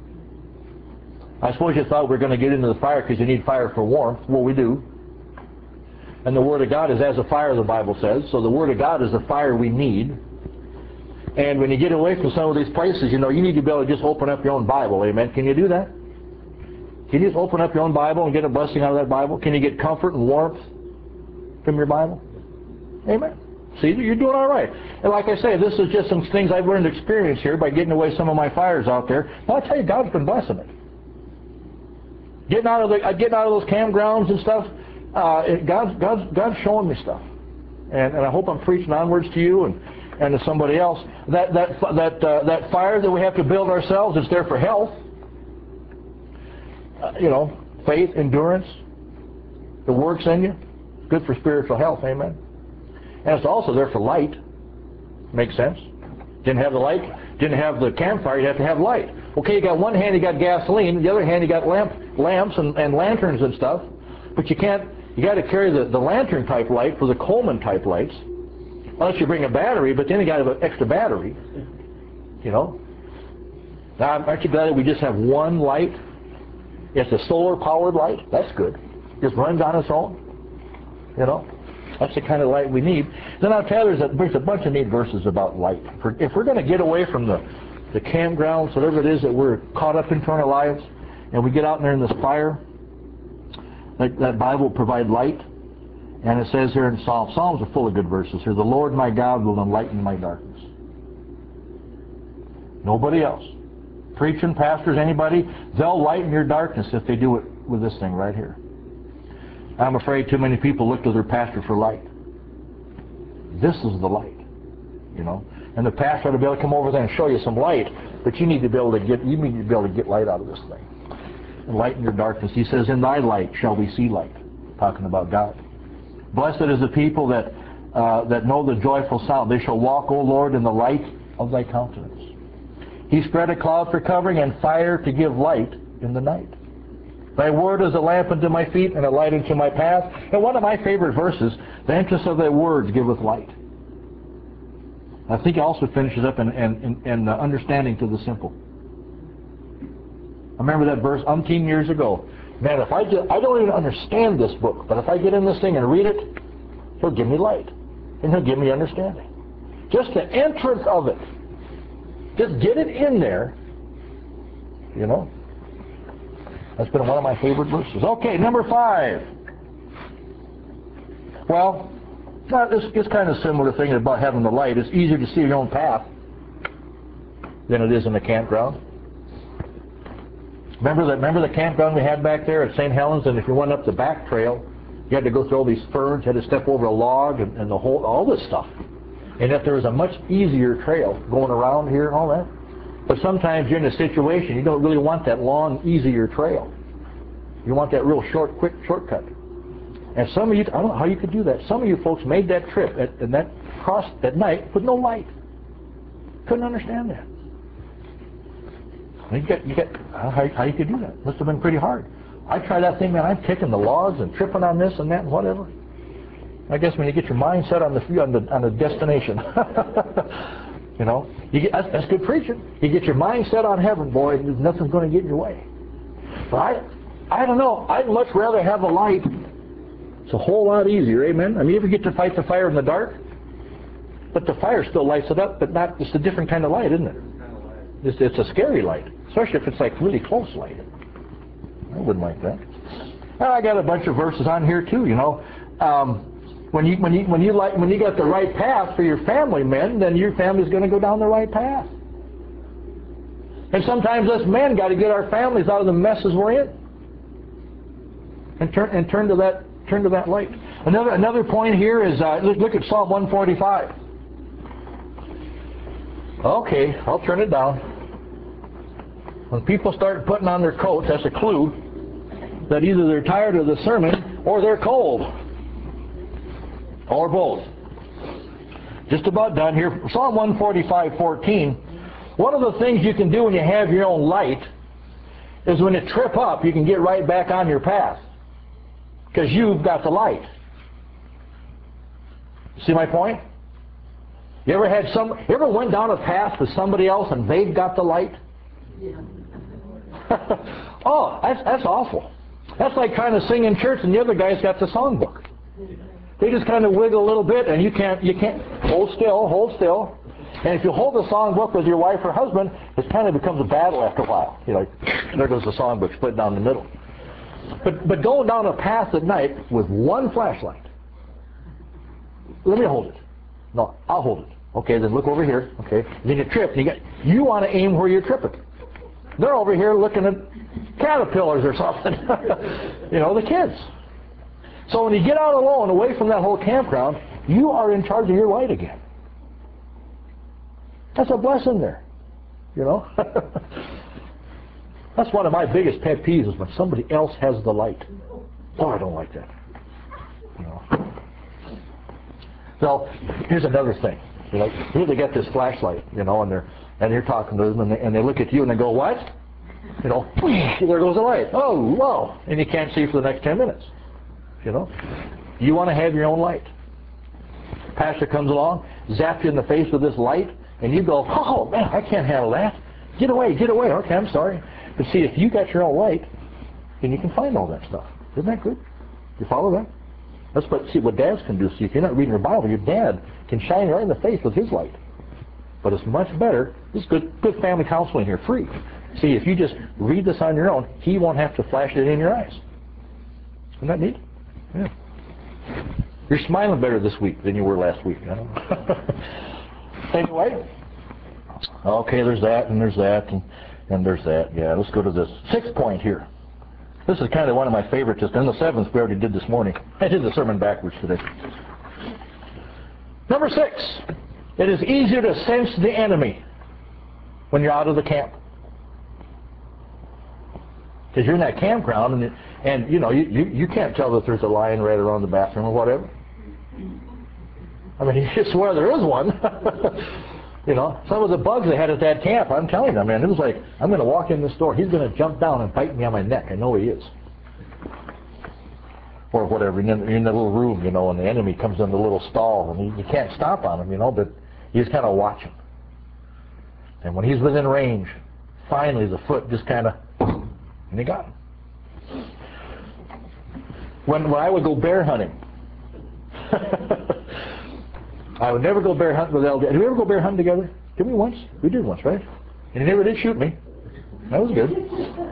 I suppose you thought we were going to get into the fire because you need fire for warmth. Well, we do. And the Word of God is as a fire, the Bible says. So the Word of God is the fire we need. And when you get away from some of these places, you know, you need to be able to just open up your own Bible. Amen. Can you do that? Can you just open up your own Bible and get a blessing out of that Bible? Can you get comfort and warmth from your Bible? Amen. See, you're doing all right. And like I say, this is just some things I've learned experience here by getting away some of my fires out there. But I tell you, God's been blessing it. Getting out of the, getting out of those campgrounds and stuff. Uh, God's, God's, God's showing me stuff, and, and I hope I'm preaching onwards to you and, and to somebody else. That that that uh, that fire that we have to build ourselves is there for health. Uh, you know, faith, endurance, the works in you, good for spiritual health. Amen. And it's also there for light. Makes sense. Didn't have the light, didn't have the campfire. You have to have light. Okay, you got one hand, you got gasoline. The other hand, you got lamp lamps and, and lanterns and stuff. But you can't You got to carry the, the lantern type light for the Coleman type lights, unless you bring a battery. But then you got to have an extra battery. You know. Now, aren't you glad that we just have one light? It's a solar powered light. That's good. Just runs on its own. You know. That's the kind of light we need. Then I'll tell you, there's a, there's a bunch of neat verses about light. For, if we're going to get away from the, the campgrounds, whatever it is that we're caught up into our lives, and we get out there in this fire, that, that Bible will provide light. And it says here in Psalms, Psalms are full of good verses here, the Lord my God will enlighten my darkness. Nobody else. Preaching, pastors, anybody, they'll lighten your darkness if they do it with this thing right here. I'm afraid too many people look to their pastor for light. This is the light, you know. And the pastor ought to be able to come over there and show you some light, but you need to be able to get you need to be able to get light out of this thing. And lighten your darkness. He says, "In thy light shall we see light." Talking about God. Blessed is the people that uh, that know the joyful sound. They shall walk, O Lord, in the light of thy countenance. He spread a cloud for covering and fire to give light in the night. Thy word is a lamp unto my feet and a light unto my path. And one of my favorite verses, the entrance of thy words giveth light. I think he also finishes up in, in, in, in uh, understanding to the simple. I remember that verse umpteen years ago. Man, if I just, I don't even understand this book, but if I get in this thing and read it, he'll give me light. And he'll give me understanding. Just the entrance of it. Just get it in there, you know. That's been one of my favorite verses. Okay, number five. Well, it's, it's kind of similar thing about having the light. It's easier to see your own path than it is in the campground. Remember the, remember the campground we had back there at Saint Helens? And if you went up the back trail, you had to go through all these ferns, you had to step over a log and, and the whole, all this stuff. And yet there was a much easier trail going around here and all that. But sometimes you're in a situation you don't really want that long, easier trail. You want that real short, quick shortcut. And some of you, I don't know how you could do that. Some of you folks made that trip at, and that cross at night with no light. Couldn't understand that. And you got, you got how, how you could do that? Must have been pretty hard. I tried that thing, man. I'm kicking the logs and tripping on this and that and whatever. I guess when you get your mind set on the on the on the destination. You know, you get, that's, that's good preaching. You get your mind set on heaven, boy, and nothing's going to get in your way. But I, I don't know. I'd much rather have a light. It's a whole lot easier, amen? I mean, you ever get to fight the fire in the dark? But the fire still lights it up, but not. It's a different kind of light, isn't it? It's, it's a scary light, especially if it's like really close light. I wouldn't like that. Well, I got a bunch of verses on here too. You know. Um, When you when you when you like when you got the right path for your family men, then your family's going to go down the right path. And sometimes us men got to get our families out of the messes we're in, and turn and turn to that turn to that light. Another another point here is uh, look, look at Psalm one forty-five. Okay, I'll turn it down. When people start putting on their coats, that's a clue that either they're tired of the sermon or they're cold. Or both. Just about done here. Psalm one forty-five, fourteen. One of the things you can do when you have your own light is when you trip up, you can get right back on your path. Because you've got the light. See my point? You ever had some, you ever went down a path with somebody else and they've got the light? Yeah. Oh, that's, that's awful. That's like trying to sing in church and the other guy's got the songbook. They just kind of wiggle a little bit, and you can't, you can't, hold still, hold still. And if you hold the songbook with your wife or husband, it kind of becomes a battle after a while. You know, there goes the songbook split down the middle. But but going down a path at night with one flashlight. Let me hold it. No, I'll hold it. Okay, then look over here. Okay, then you trip. You got, you want to aim where you're tripping. They're over here looking at caterpillars or something. You know, the kids. So when you get out alone, away from that whole campground, you are in charge of your light again. That's a blessing there, you know. That's one of my biggest pet peeves is when somebody else has the light. Oh, I don't like that. You know. So here's another thing. You know, here they get this flashlight, you know, and they're and you're talking to them, and they, and they look at you and they go, "What?" You know, there goes the light. Oh, whoa! And you can't see for the next ten minutes. You know, you want to have your own light. Pastor comes along, zaps you in the face with this light, and you go, oh man, I can't handle that. Get away, get away. Okay, I'm sorry. But see, if you got your own light, then you can find all that stuff. Isn't that good? You follow that? That's what, see, what dads can do. See, if you're not reading your Bible, your dad can shine you right in the face with his light. But it's much better. This is good, good family counseling here, free. See, if you just read this on your own, he won't have to flash it in your eyes. Isn't that neat? Yeah. You're smiling better this week than you were last week. You know? Anyway, okay, there's that, and there's that, and, and there's that. Yeah, let's go to this sixth point here. This is kind of one of my favorites. Just in the seventh, we already did this morning. I did the sermon backwards today. Number six, it is easier to sense the enemy when you're out of the camp. Because you're in that campground, and, and you know, you, you, you can't tell that there's a lion right around the bathroom or whatever. I mean, you swear there is one. You know, some of the bugs they had at that camp, I'm telling you, man, it was like, I'm going to walk in this door, he's going to jump down and bite me on my neck. I know he is. Or whatever, you're in, you're in the little room, you know, and the enemy comes in the little stall, and you, you can't stomp on him, you know, but you just kind of watch him. And when he's within range, finally the foot just kind of, and he got him. When, when I would go bear hunting, I would never go bear hunting with L D. Did we ever go bear hunting together? Did we once? We did once, right? And he never did shoot me. That was good.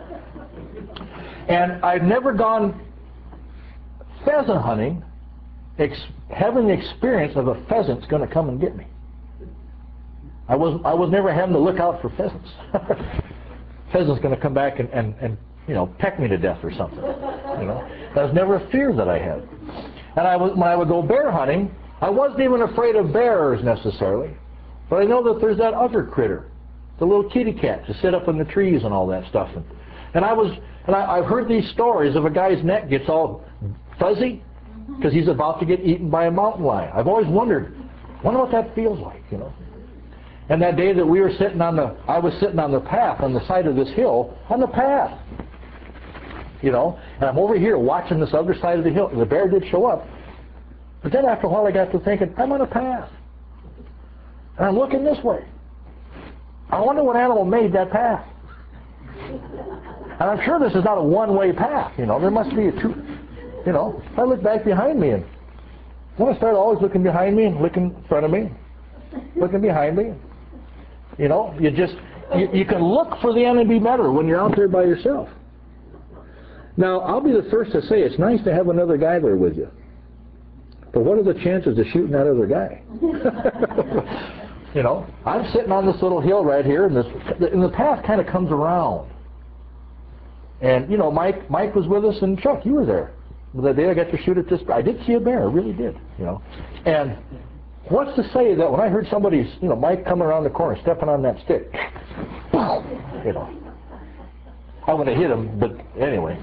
And I've never gone pheasant hunting, ex having the experience of a pheasant's going to come and get me. I was I was never having to look out for pheasants. Pheasant's going to come back and, and, and you know, peck me to death or something. You know, that was never a fear that I had. And I was, when I would go bear hunting, I wasn't even afraid of bears necessarily, but I know that there's that other critter, the little kitty cat, to sit up in the trees and all that stuff. And, and I was, and I, I've heard these stories of a guy's neck gets all fuzzy because he's about to get eaten by a mountain lion. I've always wondered, wonder what that feels like, you know. And that day that we were sitting on the, I was sitting on the path on the side of this hill, on the path, you know, and I'm over here watching this other side of the hill, and the bear did show up. But then after a while I got to thinking, I'm on a path. And I'm looking this way. I wonder what animal made that path. And I'm sure this is not a one-way path, you know. There must be a two, you know. I look back behind me, and then I start always looking behind me and looking in front of me, looking behind me. You know, you just, you, you can look for the enemy better when you're out there by yourself. Now, I'll be the first to say it's nice to have another guy there with you. But what are the chances of shooting that other guy? You know, I'm sitting on this little hill right here, and, this, and the path kind of comes around. And, you know, Mike Mike was with us, and Chuck, you were there. The day I got to shoot at this, I did see a bear, I really did, you know. And what's to say that when I heard somebody's, you know, Mike coming around the corner, stepping on that stick, you know, I would have hit him, but anyway.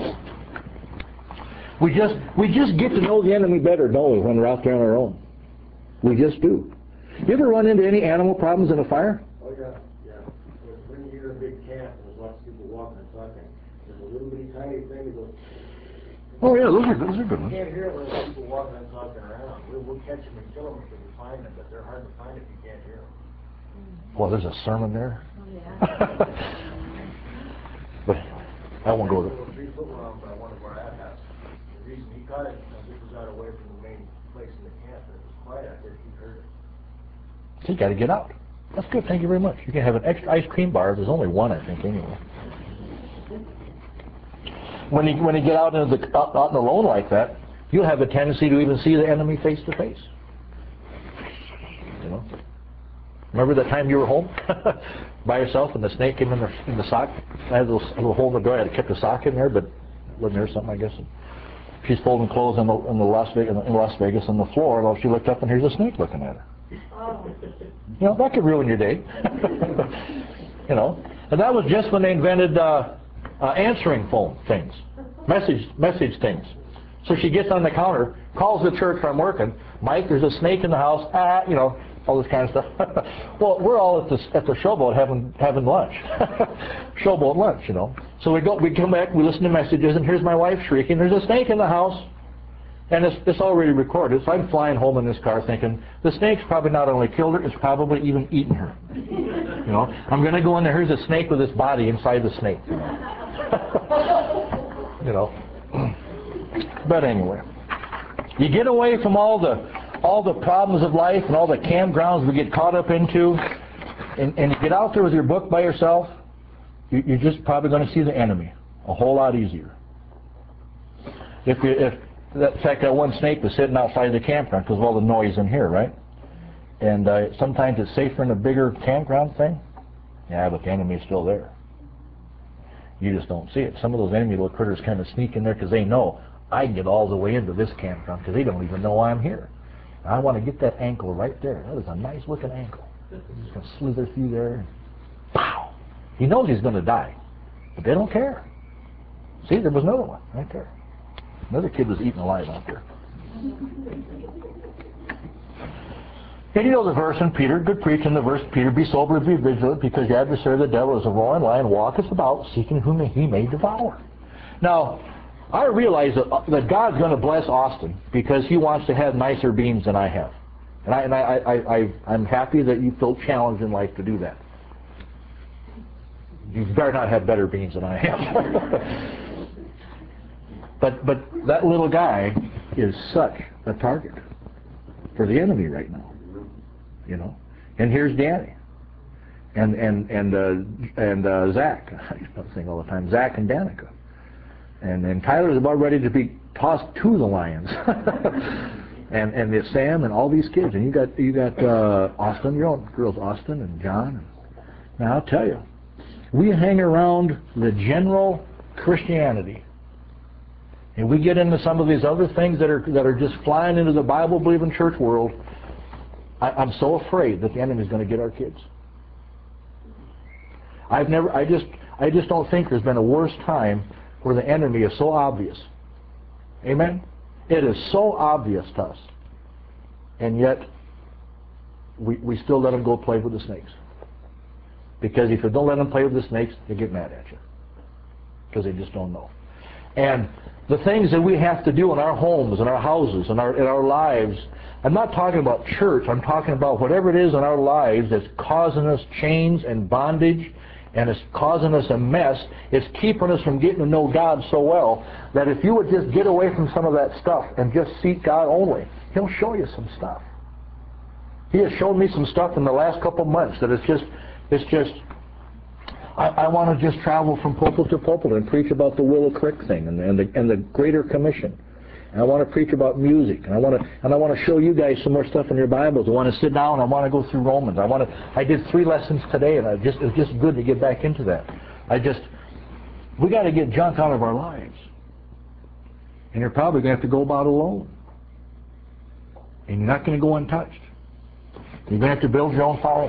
We just we just get to know the enemy better, don't we, when we're out there on our own. We just do. You ever run into any animal problems in a fire? Oh yeah, yeah. When you hear a big camp and there's lots of people walking and talking, there's a little bitty tiny thing that goes. Oh yeah, those are those are good ones. You can't hear it when there's people walking and talking around. We'll, we'll catch them and kill them if we can find them, but they're hard to find if you can't hear them. Well, there's a sermon there. Oh, yeah. But I won't go There's a there. little three foot round by one of our at-hats. The reason he caught it, uh, this was out away from the main place in the camp, and it was quiet out there, he heard it. So you got to get out. That's good. Thank you very much. You can have an extra ice cream bar. There's only one, I think, anyway. When you when you get out into the out, out in the lone like that, you'll have a tendency to even see the enemy face to face. You know. Remember that time you were home by yourself and the snake came in the in the sock? I had a little, a little hole in the door. I had kept the sock in there, but wasn't there something, I guess. She's folding clothes in the in the Las Vegas in Las Vegas on the floor, and she looked up and here's a snake looking at her. Oh. You know, that could ruin your day. You know, and that was just when they invented uh, uh, answering phone things, message message things. So she gets on the counter, calls the church, I'm working. Mike, there's a snake in the house. Ah, you know, all this kind of stuff. Well, we're all at the at the showboat having having lunch, showboat lunch, you know. So we go, we come back, we listen to messages, and here's my wife shrieking, "There's a snake in the house!" And it's, it's already recorded, so I'm flying home in this car thinking, the snake's probably not only killed her, it's probably even eaten her. You know, I'm going to go in there, here's a snake with its body inside the snake. You know. You know. But anyway, you get away from all the all the problems of life and all the campgrounds we get caught up into, and, and you get out there with your book by yourself, you, you're just probably going to see the enemy a whole lot easier. If you, if that, in fact, that one snake was sitting outside the campground because of all the noise in here, right? And uh, sometimes it's safer in a bigger campground thing. Yeah, but the enemy is still there. You just don't see it. Some of those enemy little critters kind of sneak in there because they know I can get all the way into this campground because they don't even know I'm here. I want to get that ankle right there. That is a nice looking ankle. He's just going to slither through there. And pow! He knows he's going to die, but they don't care. See, there was another one right there. Another kid was eaten alive out there. And you know the verse in Peter, good preaching, the verse, Peter, be sober, be vigilant, because your adversary the devil is a roaring lion, walketh about, seeking whom he may devour. Now, I realize that, that God's going to bless Austin because he wants to have nicer beans than I have. And, I, and I, I, I, I'm happy that you feel challenged in life to do that. You better not have better beans than I have. but, but that little guy is such a target for the enemy right now. You know, and here's Danny, and and and uh, and uh, Zach. I think all the time, Zach and Danica, and and Tyler's about ready to be tossed to the lions, and and it's Sam and all these kids, and you got you got uh, Austin, your own girls, Austin and John. Now I'll tell you, we hang around the general Christianity, and we get into some of these other things that are that are just flying into the Bible-believing church world. I, I'm so afraid that the enemy is going to get our kids. I've never, I just, I just don't think there's been a worse time where the enemy is so obvious. Amen? It is so obvious to us, and yet we we still let them go play with the snakes. Because if you don't let them play with the snakes, they get mad at you because they just don't know. And the things that we have to do in our homes, in our houses, in our in our lives. I'm not talking about church. I'm talking about whatever it is in our lives that's causing us chains and bondage, and it's causing us a mess. It's keeping us from getting to know God so well that if you would just get away from some of that stuff and just seek God only, He'll show you some stuff. He has shown me some stuff in the last couple months that it's just, it's just. I, I want to just travel from pulpit to pulpit and preach about the Willow Creek thing and, and the and the Greater Commission. And I want to preach about music, and I want to and I want to show you guys some more stuff in your Bibles. I want to sit down. I want to go through Romans. I want to. I did three lessons today, and I just it was just good to get back into that. I just we got to get junk out of our lives, and you're probably going to have to go about alone, and you're not going to go untouched. You're going to have to build your own following.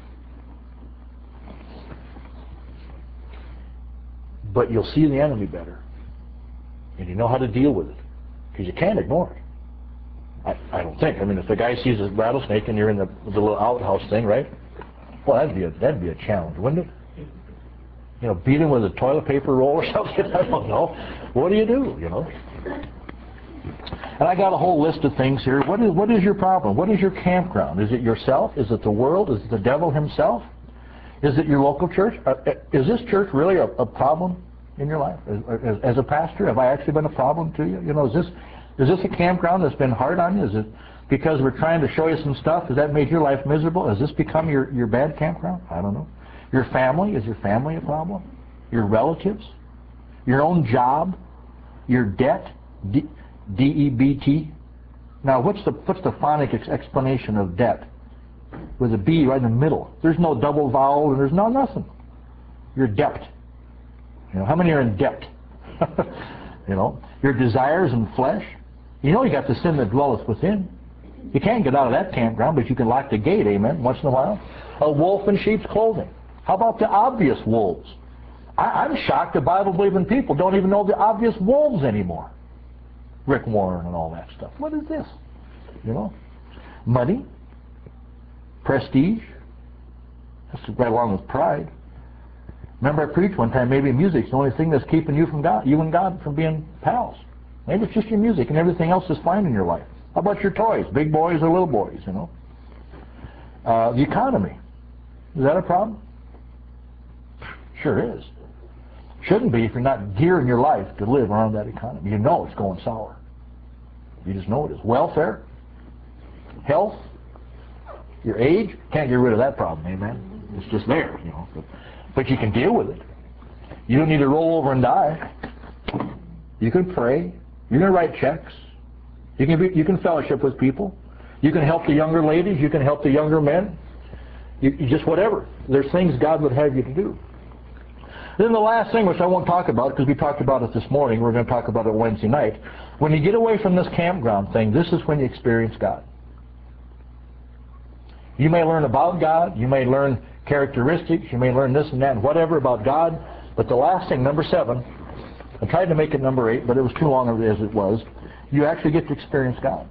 But you'll see the enemy better, and you know how to deal with it. Because you can't ignore it. I, I don't think. I mean, if the guy sees a rattlesnake and you're in the, the little outhouse thing, right? Well, that'd be a that'd be a challenge, wouldn't it? You know, beat him with a toilet paper roll or something. I don't know. What do you do? You know. And I got a whole list of things here. What is what is your problem? What is your campground? Is it yourself? Is it the world? Is it the devil himself? Is it your local church? Uh, is this church really a, a problem in your life? As, as, as a pastor, have I actually been a problem to you? You know, is this is this a campground that's been hard on you? Is it because we're trying to show you some stuff? Has that made your life miserable? Has this become your, your bad campground? I don't know. Your family? Is your family a problem? Your relatives? Your own job? Your debt? D E B T? Now, what's the what's the phonics ex explanation of debt? With a B right in the middle. There's no double vowel and there's no nothing. You're debt. You know, how many are in debt? You know, your desires and flesh. You know you got the sin that dwelleth within. You can't get out of that campground, but you can lock the gate, amen, once in a while. A wolf in sheep's clothing. How about the obvious wolves? I, I'm shocked that Bible-believing people don't even know the obvious wolves anymore. Rick Warren and all that stuff. What is this? You know? Money. Prestige. That's right along with pride. Remember I preached one time, maybe music's the only thing that's keeping you from God, you and God from being pals. Maybe it's just your music and everything else is fine in your life. How about your toys, big boys or little boys, you know? Uh, the economy. Is that a problem? Sure is. Shouldn't be if you're not gearing your life to live around that economy. You know it's going sour. You just know it is. Welfare, health, your age, can't get rid of that problem, amen? It's just there, you know. But, but you can deal with it. You don't need to roll over and die. You can pray. You can write checks. You can be, you can fellowship with people. You can help the younger ladies. You can help the younger men. You, you just whatever. There's things God would have you to do. Then the last thing, which I won't talk about because we talked about it this morning, we're going to talk about it Wednesday night. When you get away from this campground thing, this is when you experience God. You may learn about God, you may learn characteristics, you may learn this and that and whatever about God, but the last thing, number seven, I tried to make it number eight, but it was too long as it was, you actually get to experience God.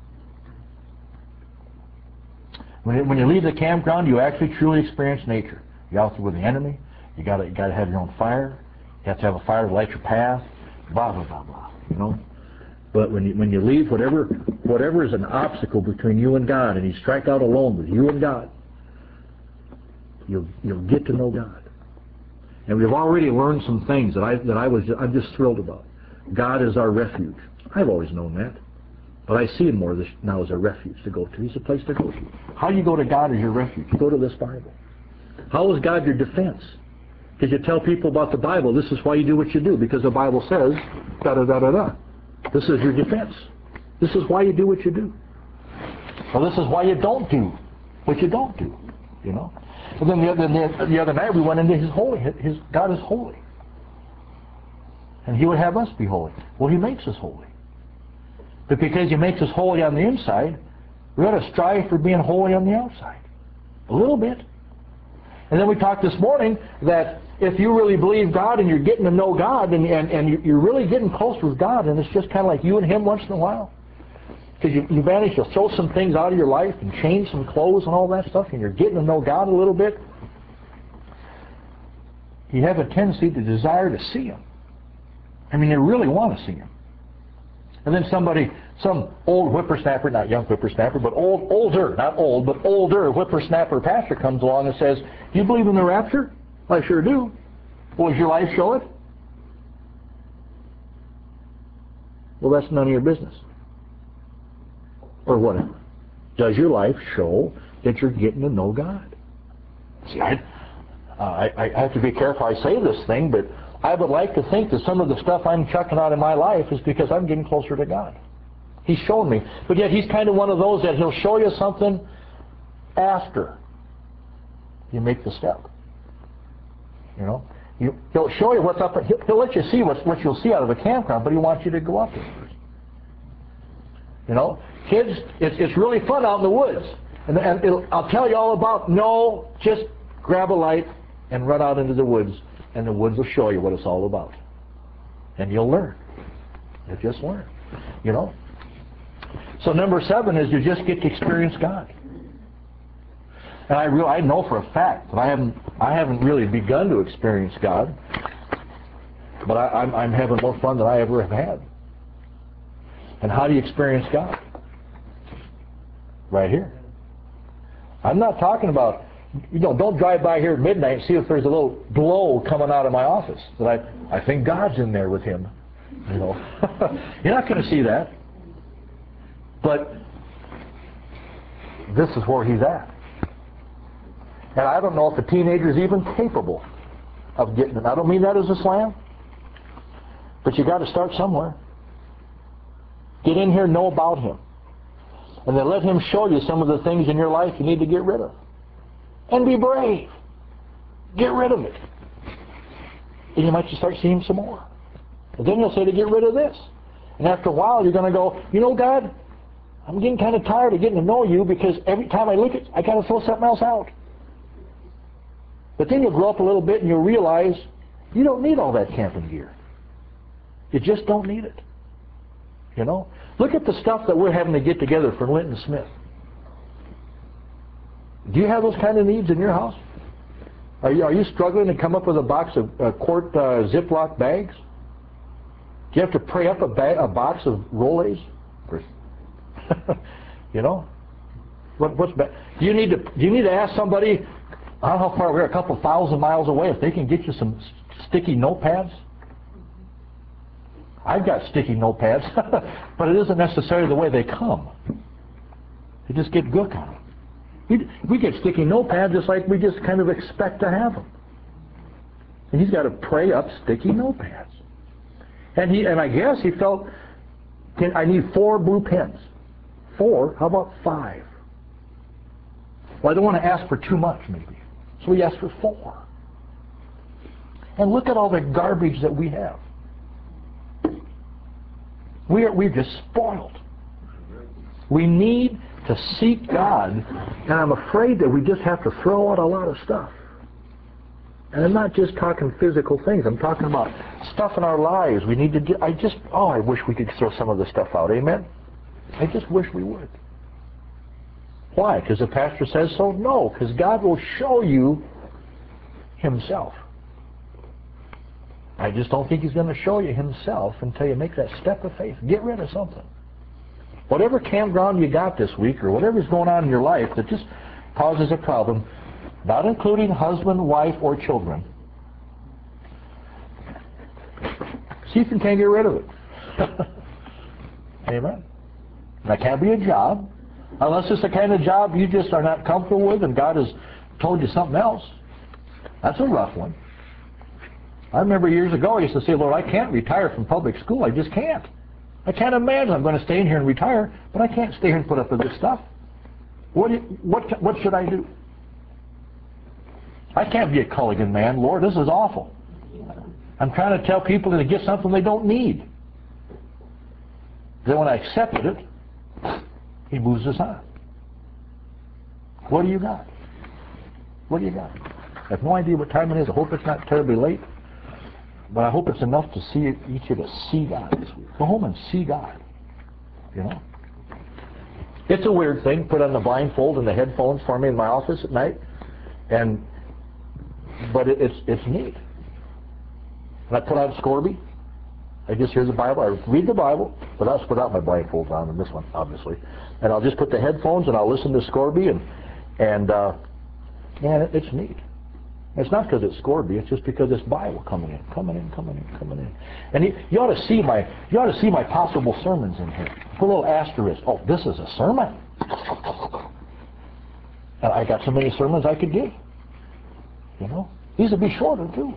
When you, when you leave the campground, you actually truly experience nature. You're out there with the enemy. You got you got to have your own fire. You have to have a fire to light your path. Blah blah blah blah. You know. But when you when you leave, whatever whatever is an obstacle between you and God, and you strike out alone with you and God, you'll you'll get to know God. And we've already learned some things that I that I was I'm just thrilled about. God is our refuge. I've always known that, but I see Him more this, now as a refuge to go to. He's a place to go to. How do you go to God as your refuge? You go to this Bible. How is God your defense? Because you tell people about the Bible, this is why you do what you do, because the Bible says, da-da-da-da-da. This is your defense. This is why you do what you do. Well, this is why you don't do what you don't do, you know. And then the other, the, the other night we went into His holy, His God is holy. And He would have us be holy. Well, He makes us holy. But because He makes us holy on the inside, we ought to strive for being holy on the outside. A little bit. And then we talked this morning that if you really believe God and you're getting to know God and, and, and you're really getting close with God, and it's just kind of like you and Him once in a while, because you, you manage to throw some things out of your life and change some clothes and all that stuff, and you're getting to know God a little bit, you have a tendency to desire to see Him. I mean, you really want to see Him. And then somebody, some old whippersnapper, not young whippersnapper, but old, older, not old, but older whippersnapper pastor comes along and says, "Do you believe in the rapture?" "I sure do." "Well, does your life show it?" "Well, that's none of your business." Or whatever. Does your life show that you're getting to know God? See, I, uh, I, I have to be careful I say this thing, but I would like to think that some of the stuff I'm chucking out in my life is because I'm getting closer to God. He's shown me. But yet He's kind of one of those that He'll show you something after you make the step. You know? You, he'll show you what's up. He'll, he'll let you see what's, what you'll see out of a campground, but He wants you to go up there first. You know? Kids, it's, it's really fun out in the woods. And, and it'll, I'll tell you all about, no, just grab a light and run out into the woods. And the woods will show you what it's all about. And you'll learn. You'll just learn. You know? So number seven is you just get to experience God. And I real I know for a fact that I haven't I haven't really begun to experience God. But I, I'm I'm having more fun than I ever have had. And how do you experience God? Right here. I'm not talking about, you know, don't drive by here at midnight and see if there's a little glow coming out of my office. That I, I think God's in there with Him. You know, you're not going to see that. But this is where He's at. And I don't know if a teenager's even capable of getting it. I don't mean that as a slam. But you got to start somewhere. Get in here and know about Him. And then let Him show you some of the things in your life you need to get rid of. And be brave. Get rid of it. And you might just start seeing some more. And then you'll say to get rid of this. And after a while you're going to go, you know, God, I'm getting kind of tired of getting to know You, because every time I look at I got to throw something else out. But then you'll grow up a little bit and you'll realize you don't need all that camping gear. You just don't need it. You know? Look at the stuff that we're having to get together for Linton Smith. Do you have those kind of needs in your house? Are you, are you struggling to come up with a box of uh, quart uh, Ziploc bags? Do you have to pray up a, bag, a box of Rolaids? You know? What, what's bad? Do you need to? Do you need to ask somebody? I don't know how far we're, a couple thousand miles away, if they can get you some sticky notepads? I've got sticky notepads, but it isn't necessarily the way they come. They just get gook on them. We, we get sticky notepads just like we just kind of expect to have them. And he's got to pray up sticky notepads. And he, and I guess he felt, can, I need four blue pens. Four? How about five? Well, I don't want to ask for too much, maybe. So he asked for four. And look at all the garbage that we have. We are, we're just spoiled. We need to seek God, and I'm afraid that we just have to throw out a lot of stuff. And I'm not just talking physical things. I'm talking about stuff in our lives. We need to do, I just, oh, I wish we could throw some of this stuff out. Amen? I just wish we would. Why? Because the pastor says so? No, because God will show you himself. I just don't think he's going to show you himself until you make that step of faith. Get rid of something. Whatever campground you got this week or whatever's going on in your life that just causes a problem, not including husband, wife, or children, see if you can get rid of it. Amen. That can't be a job. Unless it's the kind of job you just are not comfortable with and God has told you something else. That's a rough one. I remember years ago I used to say, Lord, I can't retire from public school. I just can't. I can't imagine I'm going to stay in here and retire, but I can't stay here and put up with this stuff. What, do you, what, what should I do? I can't be a Culligan man. Lord, this is awful. I'm trying to tell people to get something they don't need. Then when I accepted it, he moves us on. What do you got? What do you got? I have no idea what time it is. I hope it's not terribly late. But I hope it's enough to see each of you to see God this week. Go home and see God. You know? It's a weird thing. Put on the blindfold and the headphones for me in my office at night. And but it, it's it's neat. And I put on Scorby. I just hear the Bible. I read the Bible, but I'll put out my blindfold on in this one, obviously. And I'll just put the headphones and I'll listen to Scorby, and and uh, man, it, it's neat. It's not because it's Scorby. It's just because it's Bible coming in, coming in, coming in, coming in. And you, you ought to see my you ought to see my possible sermons in here. Put a little asterisk. Oh, this is a sermon. And I got so many sermons I could give. You know, these would be shorter too.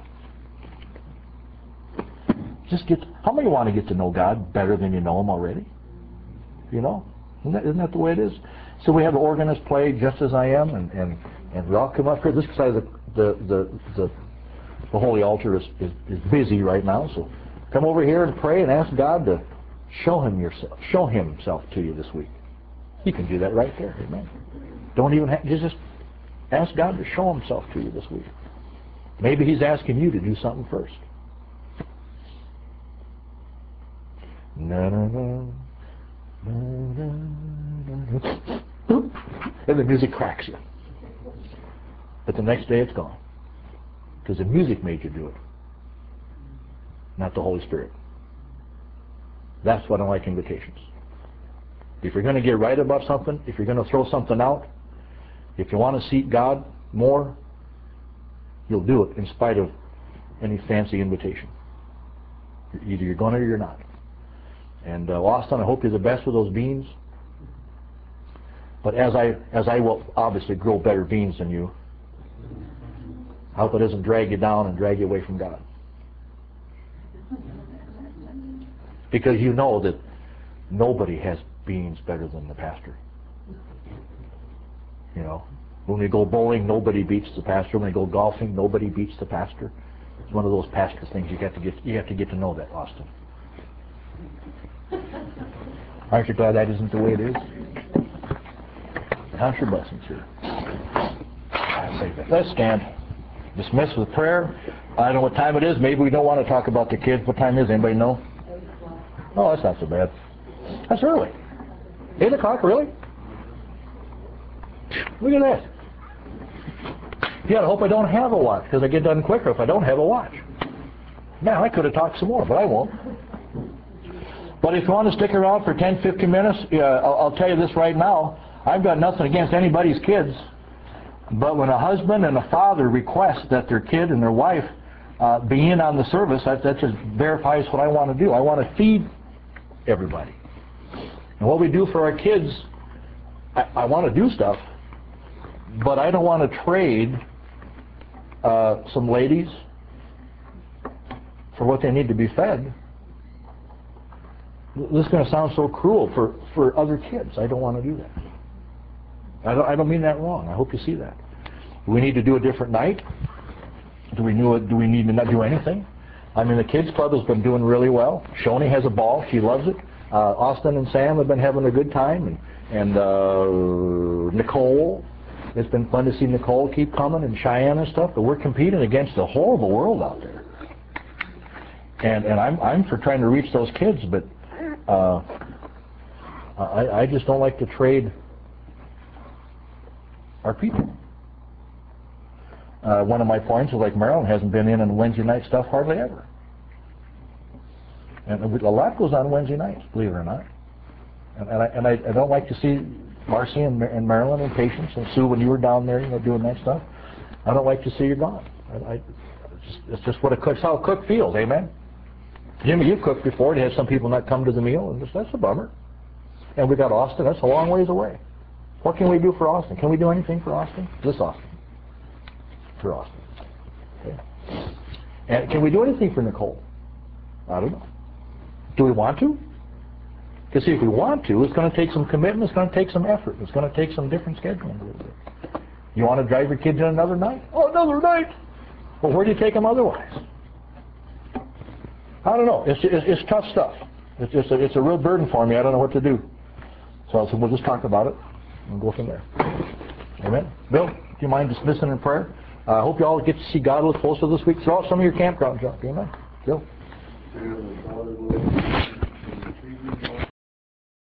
Just get. How many want to get to know God better than you know Him already? You know, isn't that, isn't that the way it is? So we have the organist play Just As I Am, and and and we all come up here. This side of the the the the, the holy altar is, is is busy right now. So come over here and pray and ask God to show Him yourself, show Himself to you this week. You can do that right there. Amen. Don't even have, just ask God to show Himself to you this week. Maybe He's asking you to do something first. Na, na, na, na, na, na, na. And the music cracks you. But the next day it's gone. Because the music made you do it. Not the Holy Spirit. That's why I don't like invitations. If you're going to get right about something, if you're going to throw something out, if you want to seek God more, you'll do it in spite of any fancy invitation. Either you're going to or you're not. And uh, Austin, I hope you're the best with those beans. But as I as I will obviously grow better beans than you, I hope it doesn't drag you down and drag you away from God. Because you know that nobody has beans better than the pastor. You know, when we go bowling, nobody beats the pastor. When we go golfing, nobody beats the pastor. It's one of those pastor things you have to get you have to get to know that, Austin. Aren't you glad that isn't the way it is? Count your blessings here. Let's stand. Dismiss with prayer. I don't know what time it is. Maybe we don't want to talk about the kids. What time is it? Anybody know? Oh, that's not so bad. That's early. Eight o'clock, really? Look at that. Yeah, I hope I don't have a watch, because I get done quicker if I don't have a watch. Man, I could have talked some more, but I won't. But if you want to stick around for ten, fifteen minutes, uh, I'll, I'll tell you this right now. I've got nothing against anybody's kids. But when a husband and a father request that their kid and their wife uh, be in on the service, that, that just verifies what I want to do. I want to feed everybody. And what we do for our kids, I, I want to do stuff, but I don't want to trade uh, some ladies for what they need to be fed. This is going to sound so cruel for, for other kids. I don't want to do that. I don't, I don't mean that wrong. I hope you see that. Do we need to do a different night? Do we, do, do we need to not do anything? I mean, the kids club has been doing really well. Shoni has a ball. She loves it. Uh, Austin and Sam have been having a good time. And, and uh, Nicole, it's been fun to see Nicole keep coming, and Cheyenne and stuff. But we're competing against the horrible world out there. And, and I'm, I'm for trying to reach those kids, but uh, I, I just don't like to trade our people. Uh, one of my points is, like, Marilyn hasn't been in on Wednesday night stuff hardly ever. And a lot goes on Wednesday nights, believe it or not. And, and, I, and I, I don't like to see Marcy and, and Marilyn and Patience and Sue when you were down there, you know, doing that stuff. I don't like to see you gone. I, I, it's, just, it's just what a cook, how a cook feels, amen? Jimmy, you've cooked before. You had some people not come to the meal, and just, that's a bummer. And we got Austin. That's a long ways away. What can we do for Austin? Can we do anything for Austin? This Austin. For Austin. Okay. And can we do anything for Nicole? I don't know. Do we want to? Because see, if we want to, it's going to take some commitment. It's going to take some effort. It's going to take some different scheduling. You want to drive your kids in another night? Oh, another night! Well, where do you take them otherwise? I don't know. It's, it's, it's tough stuff. It's, it's, a, it's a real burden for me. I don't know what to do. So, so we'll just talk about it and go from there. Amen. Bill, do you mind dismissing in prayer? I uh, hope you all get to see God a little closer this week. Throw out some of your campground junk. Amen. Bill.